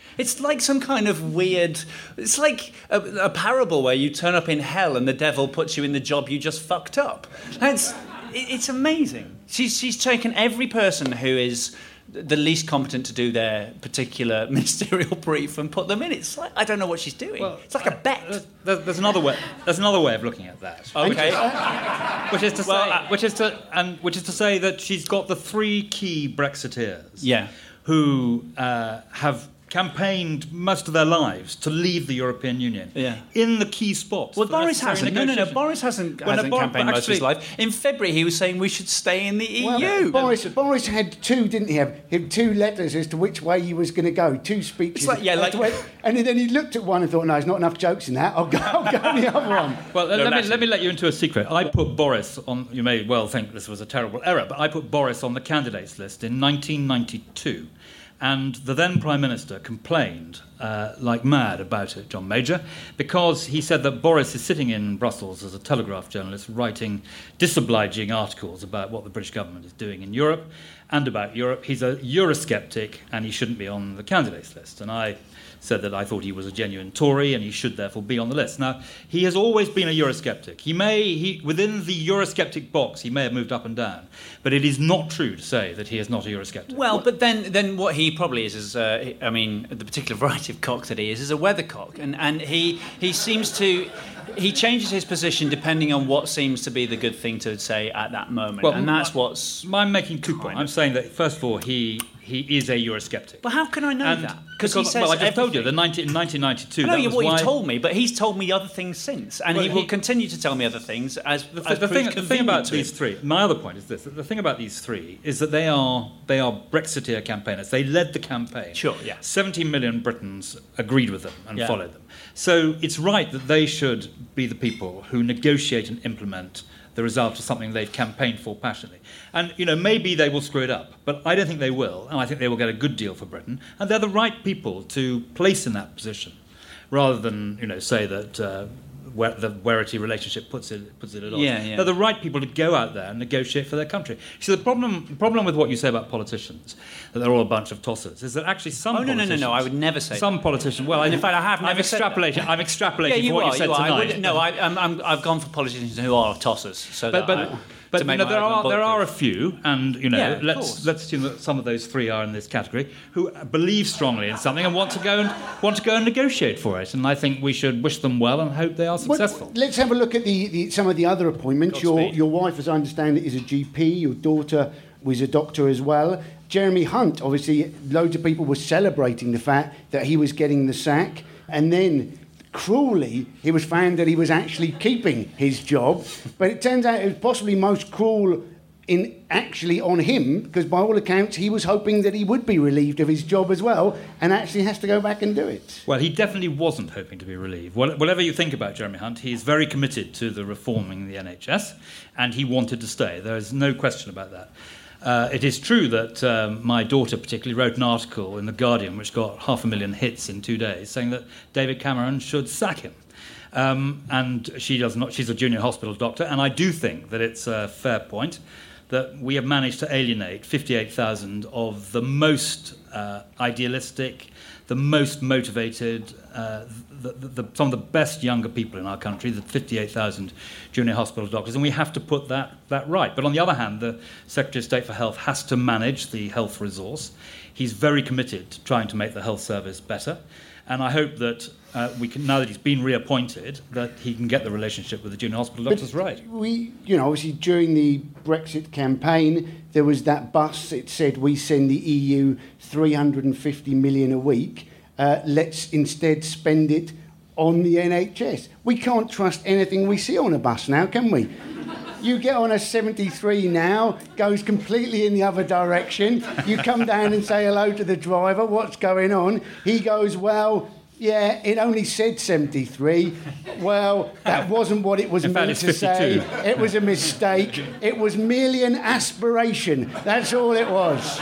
It's like some kind of weird... It's like a, a parable where you turn up in hell and the devil puts you in the job you just fucked up. It's, it's amazing. She's, she's taken every person who is the least competent to do their particular ministerial brief and put them in. It's like, I don't know what she's doing. Well, it's like a bet. There's, there's another way. There's another way of looking at that. Okay. Which is, which is to well, say, uh, which is to, and which is to say that she's got the three key Brexiteers. Yeah. Who uh, have campaigned most of their lives to leave the European Union yeah. in the key spots. Well, Boris hasn't. No, no, no. Boris hasn't, well, hasn't no, campaigned most of his life. In February, he was saying we should stay in the E U. Well, Boris, Boris had two, didn't he? Have he had two letters as to which way he was going to go. Two speeches. It's like, yeah, like, where, and then he looked at one and thought, no, there's not enough jokes in that. I'll go, I'll go on the other one. Well, no, let, me, let me let you into a secret. I put Boris on. You may well think this was a terrible error, but I put Boris on the candidates list in nineteen ninety-two. And the then Prime Minister complained uh, like mad about it, John Major, because he said that Boris is sitting in Brussels as a Telegraph journalist writing disobliging articles about what the British government is doing in Europe and about Europe. He's a Eurosceptic and he shouldn't be on the candidates list. And I said that I thought he was a genuine Tory and he should therefore be on the list. Now, he has always been a Eurosceptic. He may, he, within the Eurosceptic box, he may have moved up and down, but it is not true to say that he is not a Eurosceptic. Well, what? but then, then what he probably is is, uh, I mean, the particular variety of cock that he is is a weathercock, and and he he seems to. He changes his position depending on what seems to be the good thing to say at that moment, well, and that's what's. I'm making two points. I'm saying that first of all, he he is a Eurosceptic. But how can I know and that? Because he says well, I just everything. told you the nineteen, nineteen ninety-two. I know that you, was what why... you told me, but he's told me other things since, and well, he will he... continue to tell me other things as the, as the thing. The thing about to these him. three. My other point is this: that the thing about these three is that they are they are Brexiteer campaigners. They led the campaign. Sure. Yeah. seventeen million Britons agreed with them and yeah. followed them. So it's right that they should be the people who negotiate and implement the result of something they've campaigned for passionately. And, you know, maybe they will screw it up, but I don't think they will, and I think they will get a good deal for Britain, and they're the right people to place in that position, rather than, you know, say that uh, where the Werity relationship puts it puts it at odds. Yeah, yeah. They're the right people to go out there and negotiate for their country. See, the problem the problem with what you say about politicians, that they're all a bunch of tossers, is that actually some oh, no, politicians... no, no, no, I would never say Some that. politicians... Well, and in fact, I have never I'm extrapolating, said I'm extrapolating yeah, you from what are, you said you are. tonight. I would, no, I, I'm, I'm, I've gone for politicians who are tossers. So but that but, I, but you know, there are there are a few, and you know, yeah, let's let's assume that some of those three are in this category who believe strongly in something and want to go and want to go and negotiate for it. And I think we should wish them well and hope they are successful. Well, let's have a look at the, the some of the other appointments. Your your wife, as I understand it, is a G P. Your daughter was a doctor as well. Jeremy Hunt, obviously, loads of people were celebrating the fact that he was getting the sack, and then cruelly, it was found that he was actually keeping his job. But it turns out it was possibly most cruel in actually on him, because by all accounts, he was hoping that he would be relieved of his job as well, and actually has to go back and do it. Well, he definitely wasn't hoping to be relieved. Whatever you think about Jeremy Hunt, he's very committed to the reforming the N H S, and he wanted to stay. There is no question about that. Uh, it is true that um, my daughter particularly wrote an article in The Guardian which got half a million hits in two days saying that David Cameron should sack him. Um, and she does not. She's a junior hospital doctor, and I do think that it's a fair point that we have managed to alienate fifty-eight thousand of the most uh, idealistic, the most motivated, uh, the, the, the, some of the best younger people in our country, the fifty-eight thousand junior hospital doctors, and we have to put that, that right. But on the other hand, the Secretary of State for Health has to manage the health resource. He's very committed to trying to make the health service better, and I hope that uh, we can, now that he's been reappointed, that he can get the relationship with the junior hospital doctors but right. We, you know, obviously during the Brexit campaign, there was that bus. It said we send the E U three hundred fifty million a week. Uh, let's instead spend it on the N H S. We can't trust anything we see on a bus now, can we? You get on a seventy-three now, goes completely in the other direction. You come down and say hello to the driver, what's going on? He goes, well, yeah, it only said seventy-three. Well, that wasn't what it was in meant fact, to say. It was a mistake. It was merely an aspiration. That's all it was.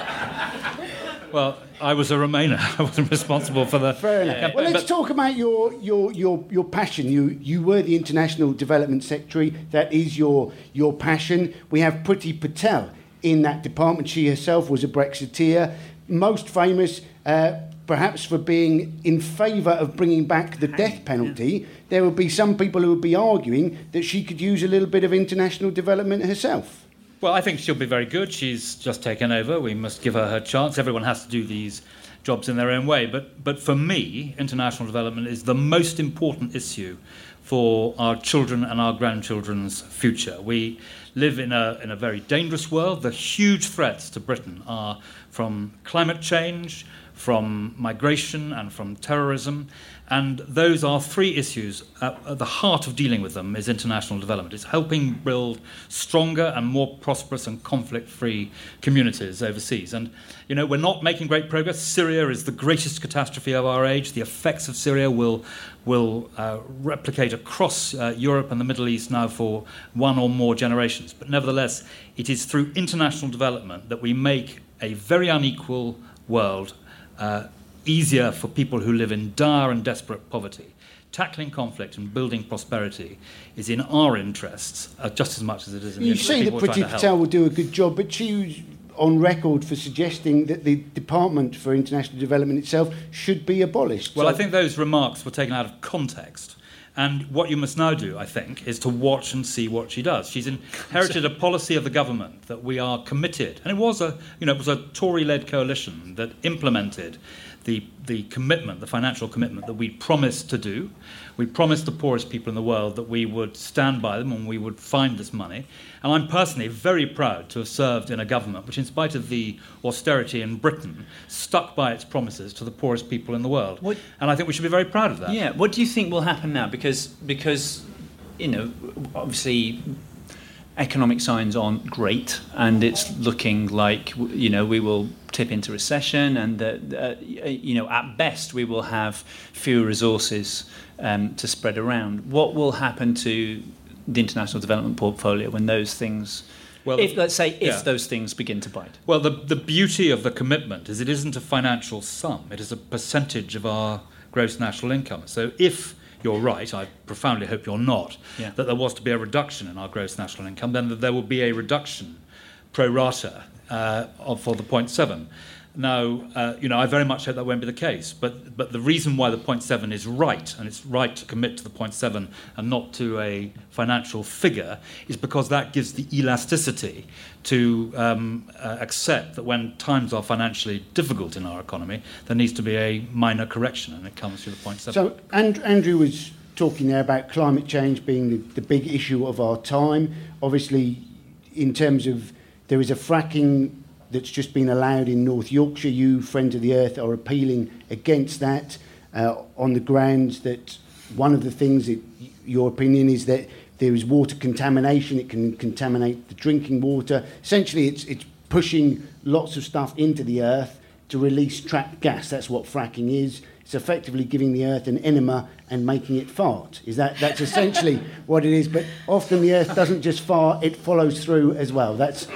Well, I was a Remainer. I wasn't responsible for the... Fair enough. Yeah, well, let's but, talk about your, your, your, your passion. You, you were the International Development Secretary. That is your, your passion. We have Priti Patel in that department. She herself was a Brexiteer. Most famous, uh, perhaps for being in favour of bringing back the death penalty, yeah. there would be some people who would be arguing that she could use a little bit of international development herself. Well, I think she'll be very good. She's just taken over. We must give her her chance. Everyone has to do these jobs in their own way. But, but for me, international development is the most important issue for our children and our grandchildren's future. We live in a in a very dangerous world. The huge threats to Britain are from climate change, from migration and from terrorism, and those are three issues. At, at the heart of dealing with them is international development. It's helping build stronger and more prosperous and conflict-free communities overseas. And, you know, we're not making great progress. Syria is the greatest catastrophe of our age. The effects of Syria will will uh, replicate across uh, Europe and the Middle East now for one or more generations. But nevertheless, it is through international development that we make a very unequal world uh, easier for people who live in dire and desperate poverty. Tackling conflict and building prosperity is in our interests uh, just as much as it is in the interests of people You say that Priti Patel will do a good job, but she's on record for suggesting that the Department for International Development itself should be abolished. Well, so I think those remarks were taken out of context. And what you must now do, I think, is to watch and see what she does. She's inherited a policy of the government that we are committed, and it was a, you know, it was a Tory-led coalition that implemented the the commitment, the financial commitment that we promised to do. We promised the poorest people in the world that we would stand by them and we would find this money. And I'm personally very proud to have served in a government which, in spite of the austerity in Britain, stuck by its promises to the poorest people in the world. What? And I think we should be very proud of that. Yeah. What do you think will happen now? Because, because you know, obviously economic signs aren't great, and it's looking like, you know, we will tip into recession, and that, uh, you know, at best we will have fewer resources um, to spread around. What will happen to the international development portfolio when those things, well, if let's say if yeah. those things begin to bite? Well, the the beauty of the commitment is it isn't a financial sum; it is a percentage of our gross national income. So if you're right, I profoundly hope you're not, yeah. that there was to be a reduction in our gross national income, then that there will be a reduction pro rata uh, of, for the zero point seven. Now, uh, you know, I very much hope that won't be the case, but but the reason why the zero point seven is right, and it's right to commit to the zero point seven and not to a financial figure, is because that gives the elasticity to um, uh, accept that when times are financially difficult in our economy, there needs to be a minor correction, and it comes through the zero point seven. So and, Andrew was talking there about climate change being the, the big issue of our time. Obviously, in terms of there is a fracking that's just been allowed in North Yorkshire. You, Friends of the Earth, are appealing against that uh, on the grounds that one of the things that your opinion is that there is water contamination. It can contaminate the drinking water. Essentially, it's it's pushing lots of stuff into the earth to release trapped gas. That's what fracking is. It's effectively giving the earth an enema and making it fart. Is that that's essentially what it is? But often the earth doesn't just fart; it follows through as well. That's.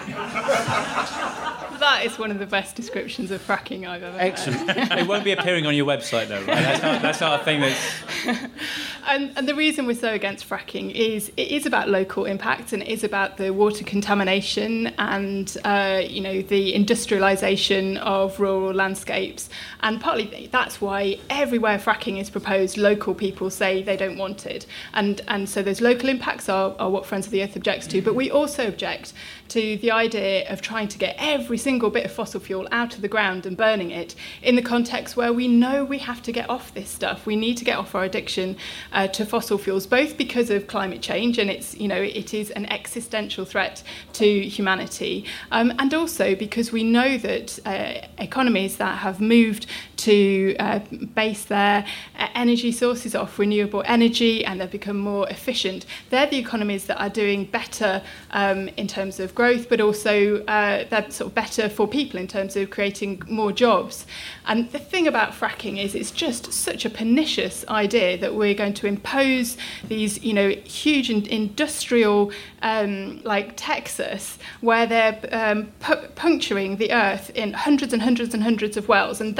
That is one of the best descriptions of fracking I've ever Excellent. heard. It won't be appearing on your website, though, right? That's not, that's not a thing that's... And, and the reason we're so against fracking is it is about local impact, and it is about the water contamination and, uh, you know, the industrialisation of rural landscapes. And partly that's why everywhere fracking is proposed, local people say they don't want it. And, and so those local impacts are, are what Friends of the Earth objects to. But we also object to the idea of trying to get every single bit of fossil fuel out of the ground and burning it in the context where we know we have to get off this stuff. We need to get off our addiction uh, to fossil fuels, both because of climate change, and it's, you know, it is an existential threat to humanity, um, and also because we know that uh, economies that have moved to uh, base their energy sources off renewable energy and they've become more efficient, they're the economies that are doing better um, in terms of growth, but also uh, they're sort of better for people in terms of creating more jobs. And the thing about fracking is it's just such a pernicious idea that we're going to impose these, you know, huge in- industrial, um, like Texas, where they're um, pu- puncturing the earth in hundreds and hundreds and hundreds of wells, and that's what you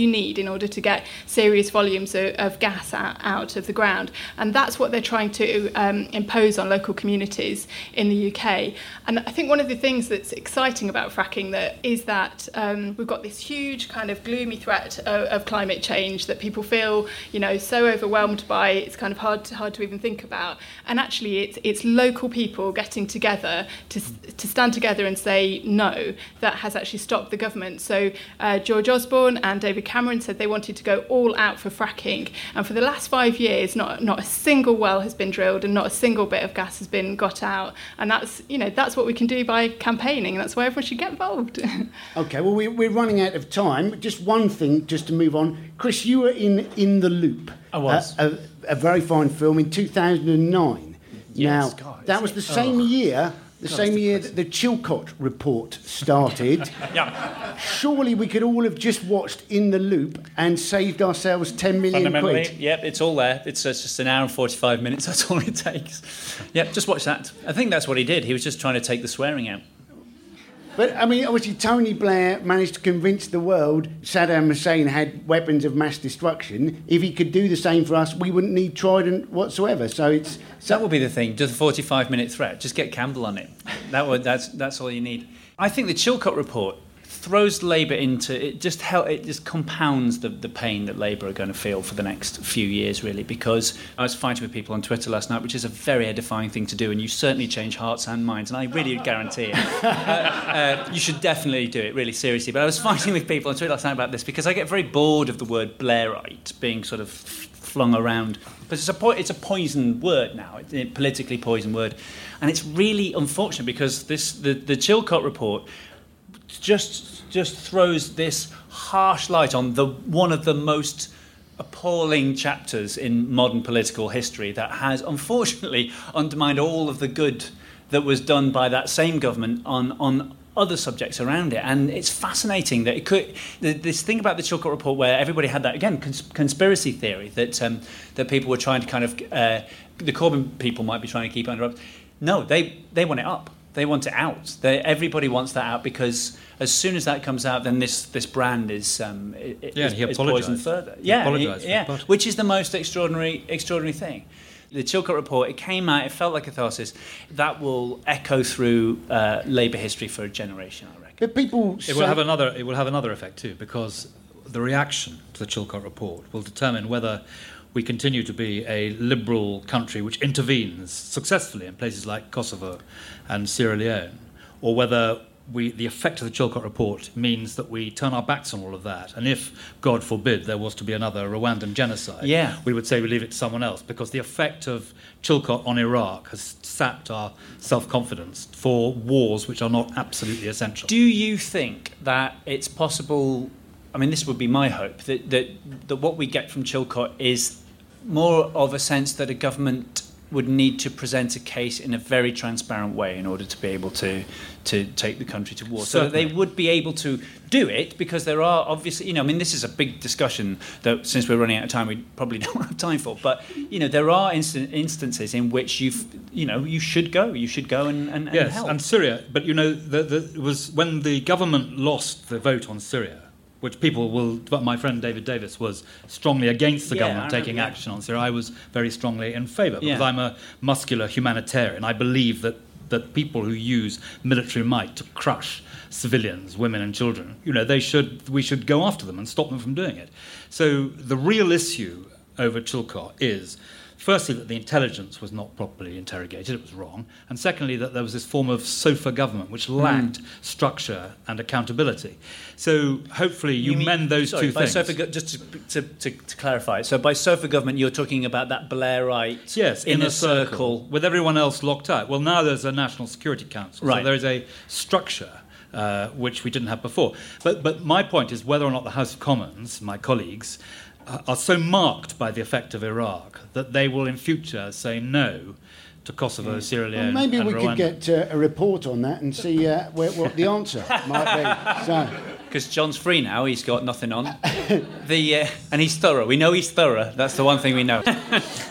need in order to get serious volumes of, of gas out, out of the ground. And that's what they're trying to um, impose on local communities in the U K. And I think one of the things that's exciting about fracking that is that um, we've got this huge kind of gloomy threat of, of climate change that people feel, you know, so overwhelmed by, it's kind of hard to, hard to even think about. And actually it's it's local people getting together to to stand together and say no that has actually stopped the government. So uh, George Osborne and David Cameron said they wanted to go all out for fracking, and for the last five years not not a single well has been drilled and not a single bit of gas has been got out. And that's, you know, that's what we can do by campaigning, and that's why everyone should get involved. Okay, well we, we're running out of time. Just one thing, just to move on. Chris, you were in In the Loop. I was. A, a, a very fine film in two thousand nine. Yes, now, God, that was the same oh. year, the God, same year that the Chilcot report started. Yeah. Surely we could all have just watched In the Loop and saved ourselves ten million Fundamentally, quid. yep, it's all there. It's, it's just an hour and forty-five minutes. That's all it takes. Yep, just watch that. I think that's what he did. He was just trying to take the swearing out. But, I mean, obviously Tony Blair managed to convince the world Saddam Hussein had weapons of mass destruction. If he could do the same for us, we wouldn't need Trident whatsoever. So it's... So that would be the thing, just a forty-five minute threat. Just get Campbell on it. That would, that's, that's all you need. I think the Chilcot report throws Labour into... It just help, it just compounds the, the pain that Labour are going to feel for the next few years, really, because I was fighting with people on Twitter last night, which is a very edifying thing to do, and you certainly change hearts and minds, and I really guarantee it. uh, uh, you should definitely do it, really, seriously. But I was fighting with people on Twitter last night about this, because I get very bored of the word Blairite being sort of flung around. Because it's a, po- it's a poisoned word now, it's a politically poisoned word. And it's really unfortunate, because this the, the Chilcot report just just throws this harsh light on the one of the most appalling chapters in modern political history that has unfortunately undermined all of the good that was done by that same government on on other subjects around it. And it's fascinating that it could this thing about the Chilcot report, where everybody had that again cons- conspiracy theory that um, that people were trying to kind of uh, the Corbyn people might be trying to keep it under wraps. No, they they want it up. They want it out. They, everybody wants that out, because as soon as that comes out, then this, this brand is um, it, yeah, is, he is poisoned further. He yeah, apologised he, yeah, for which is the most extraordinary extraordinary thing. The Chilcot report, it came out, it felt like catharsis. That will echo through uh, Labour history for a generation, I reckon. But people it will have another it will have another effect too, because the reaction to the Chilcot report will determine whether we continue to be a liberal country which intervenes successfully in places like Kosovo and Sierra Leone, or whether we, the effect of the Chilcot report means that we turn our backs on all of that. And if, God forbid, there was to be another Rwandan genocide, yeah. we would say we leave it to someone else, because the effect of Chilcot on Iraq has sapped our self-confidence for wars which are not absolutely essential. Do you think that it's possible... I mean, this would be my hope, that, that, that what we get from Chilcot is more of a sense that a government would need to present a case in a very transparent way in order to be able to to take the country to war. So that they would be able to do it, because there are obviously, you know, I mean, this is a big discussion that since we're running out of time, we probably don't have time for. But, you know, there are instant, instances in which you've, you know, you should go. You should go and, and, yes, and help. and Syria. But, you know, the, the, it was when the government lost the vote on Syria, which people will... But my friend David Davis was strongly against the yeah, government taking remember, yeah. action on Syria. I was very strongly in favour, because yeah. I'm a muscular humanitarian. I believe that, that people who use military might to crush civilians, women and children, you know, they should we should go after them and stop them from doing it. So the real issue over Chilcot is... Firstly, that the intelligence was not properly interrogated, it was wrong. And secondly, that there was this form of sofa government which lacked mm. structure and accountability. So hopefully you, you mean, mend those sorry, two by things. Sofa, just to, to, to, to clarify, so by sofa government you're talking about that Blairite yes, inner in a circle, circle with everyone else locked out. Well, now there's a National Security Council, right. so there is a structure uh, which we didn't have before. But, but my point is whether or not the House of Commons, my colleagues, are so marked by the effect of Iraq that they will in future say no to Kosovo, yeah. Sierra Leone, well, maybe and we Rwanda. could get uh, a report on that and see uh, where, what the answer might be. So, because John's free now, he's got nothing on. the uh, and he's thorough. We know he's thorough. That's the one thing we know.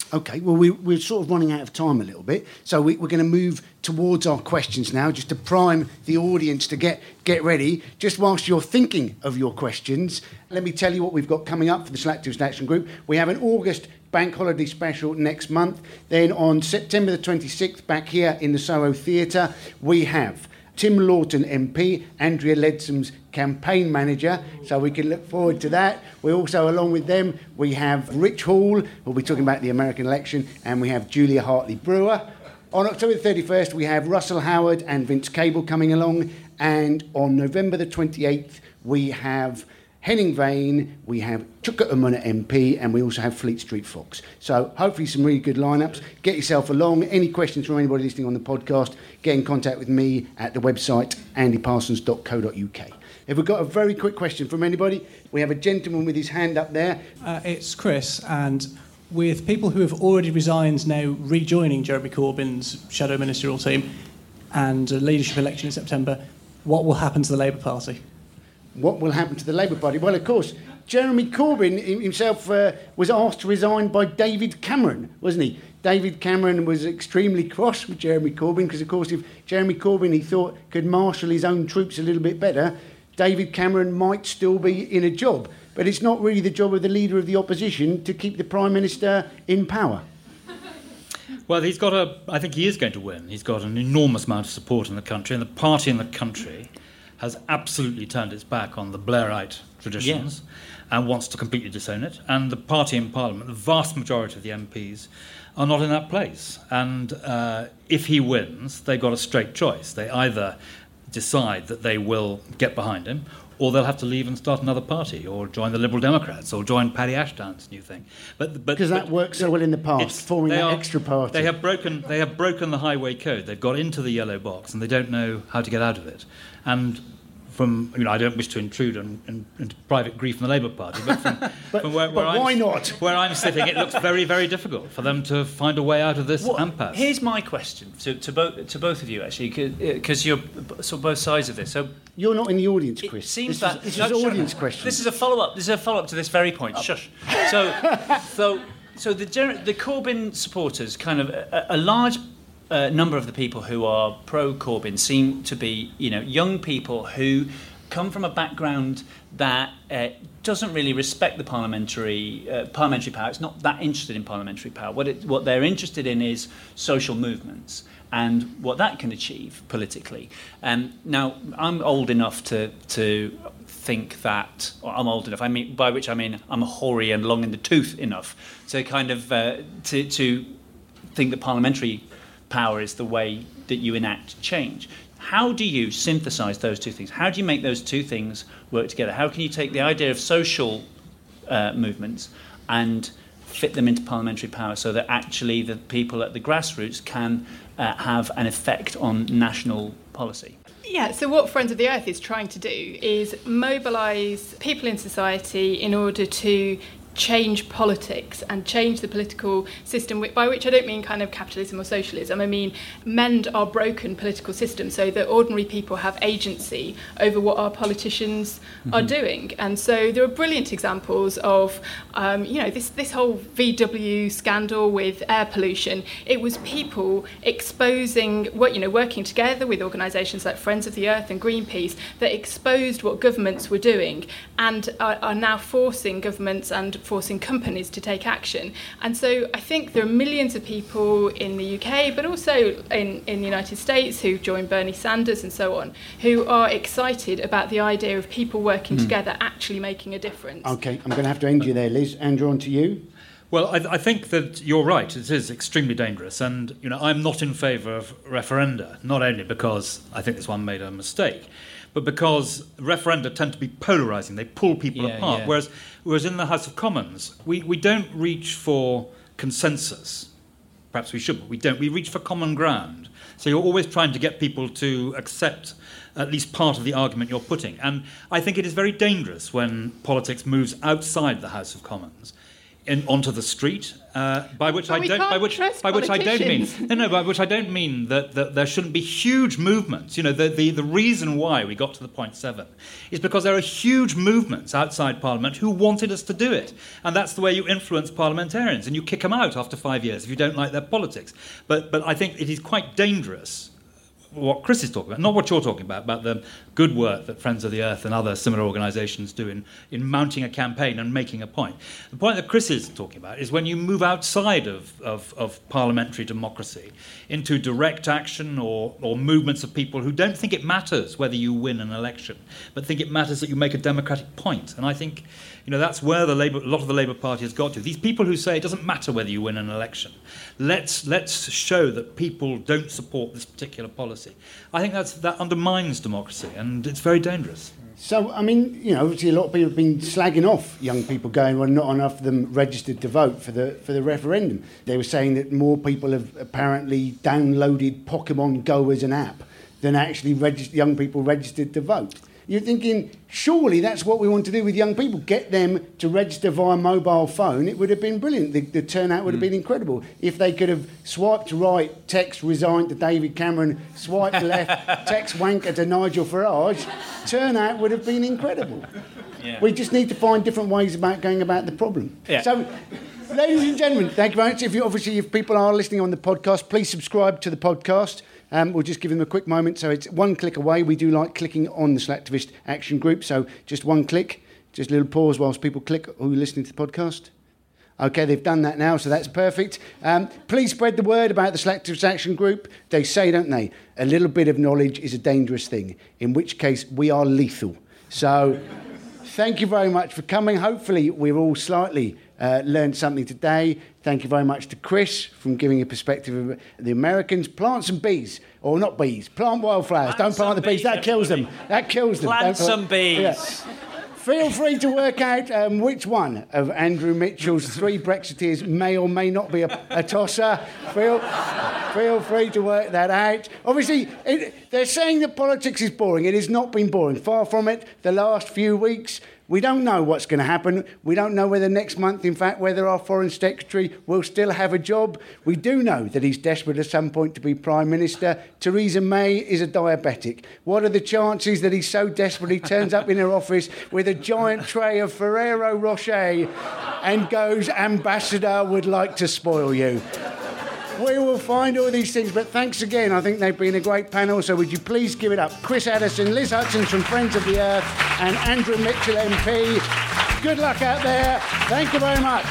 OK, well, we, we're sort of running out of time a little bit, so we, we're going to move towards our questions now, just to prime the audience to get, get ready. Just whilst you're thinking of your questions, let me tell you what we've got coming up for the Slacktivists Action Group. We have an August bank holiday special next month. Then on September the twenty-sixth, back here in the Soho Theatre, we have Tim Lawton M P, Andrea Leadsome's campaign manager, so we can look forward to that. We also, along with them, we have Rich Hall, who'll be talking about the American election, and we have Julia Hartley-Brewer. On October the thirty-first, we have Russell Howard and Vince Cable coming along, and on November the twenty-eighth, we have Henning Vane, we have Chuka Umunna M P, and we also have Fleet Street Fox. So hopefully some really good lineups. Get yourself along. Any questions from anybody listening on the podcast, get in contact with me at the website andy parsons dot co dot uk. Have we got a very quick question from anybody? We have a gentleman with his hand up there. Uh, it's Chris, and with people who have already resigned now rejoining Jeremy Corbyn's shadow ministerial team and a leadership election in September, what will happen to the Labour Party? What will happen to the Labour Party? Well, of course, Jeremy Corbyn himself uh, was asked to resign by David Cameron, wasn't he? David Cameron was extremely cross with Jeremy Corbyn because, of course, if Jeremy Corbyn, he thought, could marshal his own troops a little bit better, David Cameron might still be in a job. But it's not really the job of the leader of the opposition to keep the Prime Minister in power. Well, he's got a... I think he is going to win. He's got an enormous amount of support in the country, and the party in the country has absolutely turned its back on the Blairite traditions yeah. and wants to completely disown it. And the party in Parliament, the vast majority of the M Ps, are not in that place. And uh, if he wins, they've got a straight choice. They either decide that they will get behind him, or they'll have to leave and start another party, or join the Liberal Democrats, or join Paddy Ashton's new thing. But because that worked so well in the past, forming that are, extra party. They have broken. They have broken the highway code. They've got into the yellow box, and they don't know how to get out of it. And from, you know, I don't wish to intrude on, in, into private grief in the Labour Party, but from, but, from where, but where why I'm, not? Where I'm sitting, it looks very, very difficult for them to find a way out of this well, impasse. Here's my question to, to both to both of you, actually, because you're sort of both sides of this. So you're not in the audience, Chris. It seems this that is, this no, is an sure, audience question. This is a follow up. This is a follow up to this very point. Shush. So, so, so the the Corbyn supporters, kind of a, a large. Uh, number of the people who are pro-Corbyn seem to be, you know, young people who come from a background that uh, doesn't really respect the parliamentary uh, parliamentary power. It's not that interested in parliamentary power. What it, what they're interested in is social movements and what that can achieve politically. Um, now, I'm old enough to to think that, or I'm old enough. I mean, by which I mean I'm hoary and long in the tooth enough to kind of uh, to to think that parliamentary power is the way that you enact change. How do you synthesize those two things? How do you make those two things work together? How can you take the idea of social uh, movements and fit them into parliamentary power so that actually the people at the grassroots can uh, have an effect on national policy? Yeah, so what Friends of the Earth is trying to do is mobilise people in society in order to change politics and change the political system, by which I don't mean kind of capitalism or socialism. I mean mend our broken political system so that ordinary people have agency over what our politicians mm-hmm. are doing. And so there are brilliant examples of, um, you know, this, this whole V W scandal with air pollution. It was people exposing, what you know, working together with organisations like Friends of the Earth and Greenpeace that exposed what governments were doing and are, are now forcing governments and forcing companies to take action. And so I think there are millions of people in the U K, but also in, in the United States, who've joined Bernie Sanders and so on, who are excited about the idea of people working mm. together actually making a difference. OK, I'm going to have to end you there, Liz. Andrew, on to you. Well, I, I think that you're right. It is extremely dangerous. And, you know, I'm not in favour of referenda, not only because I think this one made a mistake, but because referenda tend to be polarising. They pull people yeah, apart. Yeah. Whereas whereas in the House of Commons, we, we don't reach for consensus. Perhaps we should, but we don't. We reach for common ground. So you're always trying to get people to accept at least part of the argument you're putting. And I think it is very dangerous when politics moves outside the House of Commons in, onto the street, uh, by which But I we don't, can't by which, trust by which I don't mean, politicians. no, no, by which I don't mean that, that there shouldn't be huge movements. You know, the, the, the reason why we got to the point seven is because there are huge movements outside Parliament who wanted us to do it, and that's the way you influence parliamentarians, and you kick them out after five years if you don't like their politics. But, but I think it is quite dangerous. What Chris is talking about, not what you're talking about, about the good work that Friends of the Earth and other similar organisations do in, in mounting a campaign and making a point. The point that Chris is talking about is when you move outside of, of, of parliamentary democracy into direct action or, or movements of people who don't think it matters whether you win an election, but think it matters that you make a democratic point. And I think, you know, that's where the Labour, a lot of the Labour Party has got to. These people who say it doesn't matter whether you win an election. Let's let's show that people don't support this particular policy. I think that's that undermines democracy, and it's very dangerous. So, I mean, you know, obviously a lot of people have been slagging off young people going, well, not enough of them registered to vote for the for the referendum. They were saying that more people have apparently downloaded Pokemon Go as an app than actually regist- young people registered to vote. You're thinking, surely that's what we want to do with young people, get them to register via mobile phone. It would have been brilliant. The, the turnout would have been incredible. If they could have swiped right, text resign to David Cameron, swiped left, text wanker to Nigel Farage, turnout would have been incredible. Yeah. We just need to find different ways about going about the problem. Yeah. So, ladies and gentlemen, thank you very much. If you, obviously, if people are listening on the podcast, please subscribe to the podcast. Um, we'll just give them a quick moment. So it's one click away. We do like clicking on the Slacktivist Action Group. So just one click, just a little pause whilst people click who are listening to the podcast. OK, they've done that now, so that's perfect. Um, please spread the word about the Slacktivist Action Group. They say, don't they, a little bit of knowledge is a dangerous thing, in which case we are lethal. So thank you very much for coming. Hopefully we've all slightly uh, learned something today. Thank you very much to Chris from giving a perspective of the Americans. Plant some bees, or not bees, plant wildflowers. Plant Don't plant the bees, bees, that kills them. That kills them. Plant Don't some bees. Yeah. Feel free to work out um, which one of Andrew Mitchell's three Brexiteers may or may not be a, a tosser. Feel, feel free to work that out. Obviously, it, they're saying that politics is boring. It has not been boring. Far from it. The last few weeks, we don't know what's going to happen. We don't know whether next month, in fact, whether our Foreign Secretary will still have a job. We do know that he's desperate at some point to be Prime Minister. Theresa May is a diabetic. What are the chances that he so desperately turns up in her office with a giant tray of Ferrero Rocher and goes, Ambassador would like to spoil you? We will find all these things, but thanks again. I think they've been a great panel, so would you please give it up? Chris Addison, Liz Hutchins from Friends of the Earth, and Andrew Mitchell M P. Good luck out there. Thank you very much.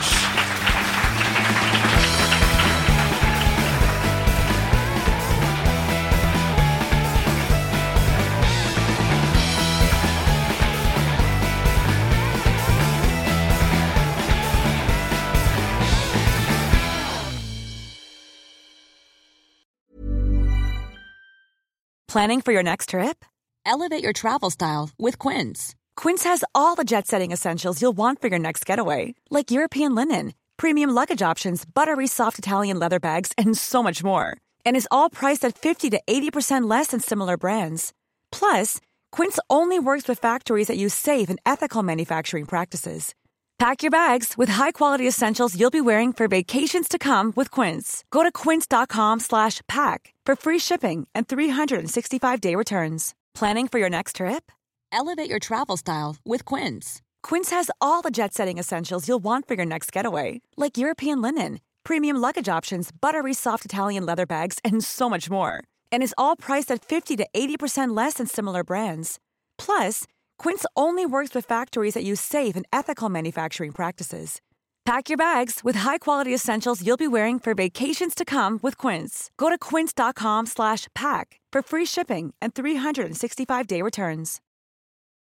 Planning for your next trip? Elevate your travel style with Quince. Quince has all the jet-setting essentials you'll want for your next getaway, like European linen, premium luggage options, buttery soft Italian leather bags, and so much more. And is all priced at fifty to eighty percent less than similar brands. Plus, Quince only works with factories that use safe and ethical manufacturing practices. Pack your bags with high-quality essentials you'll be wearing for vacations to come with Quince. Go to quince.com slash pack for free shipping and three sixty-five day returns. Planning for your next trip? Elevate your travel style with Quince. Quince has all the jet-setting essentials you'll want for your next getaway, like European linen, premium luggage options, buttery soft Italian leather bags, and so much more. And is all priced at fifty to eighty percent less than similar brands. Plus, Quince only works with factories that use safe and ethical manufacturing practices. Pack your bags with high-quality essentials you'll be wearing for vacations to come with Quince. Go to quince.com slash pack for free shipping and three sixty-five day returns.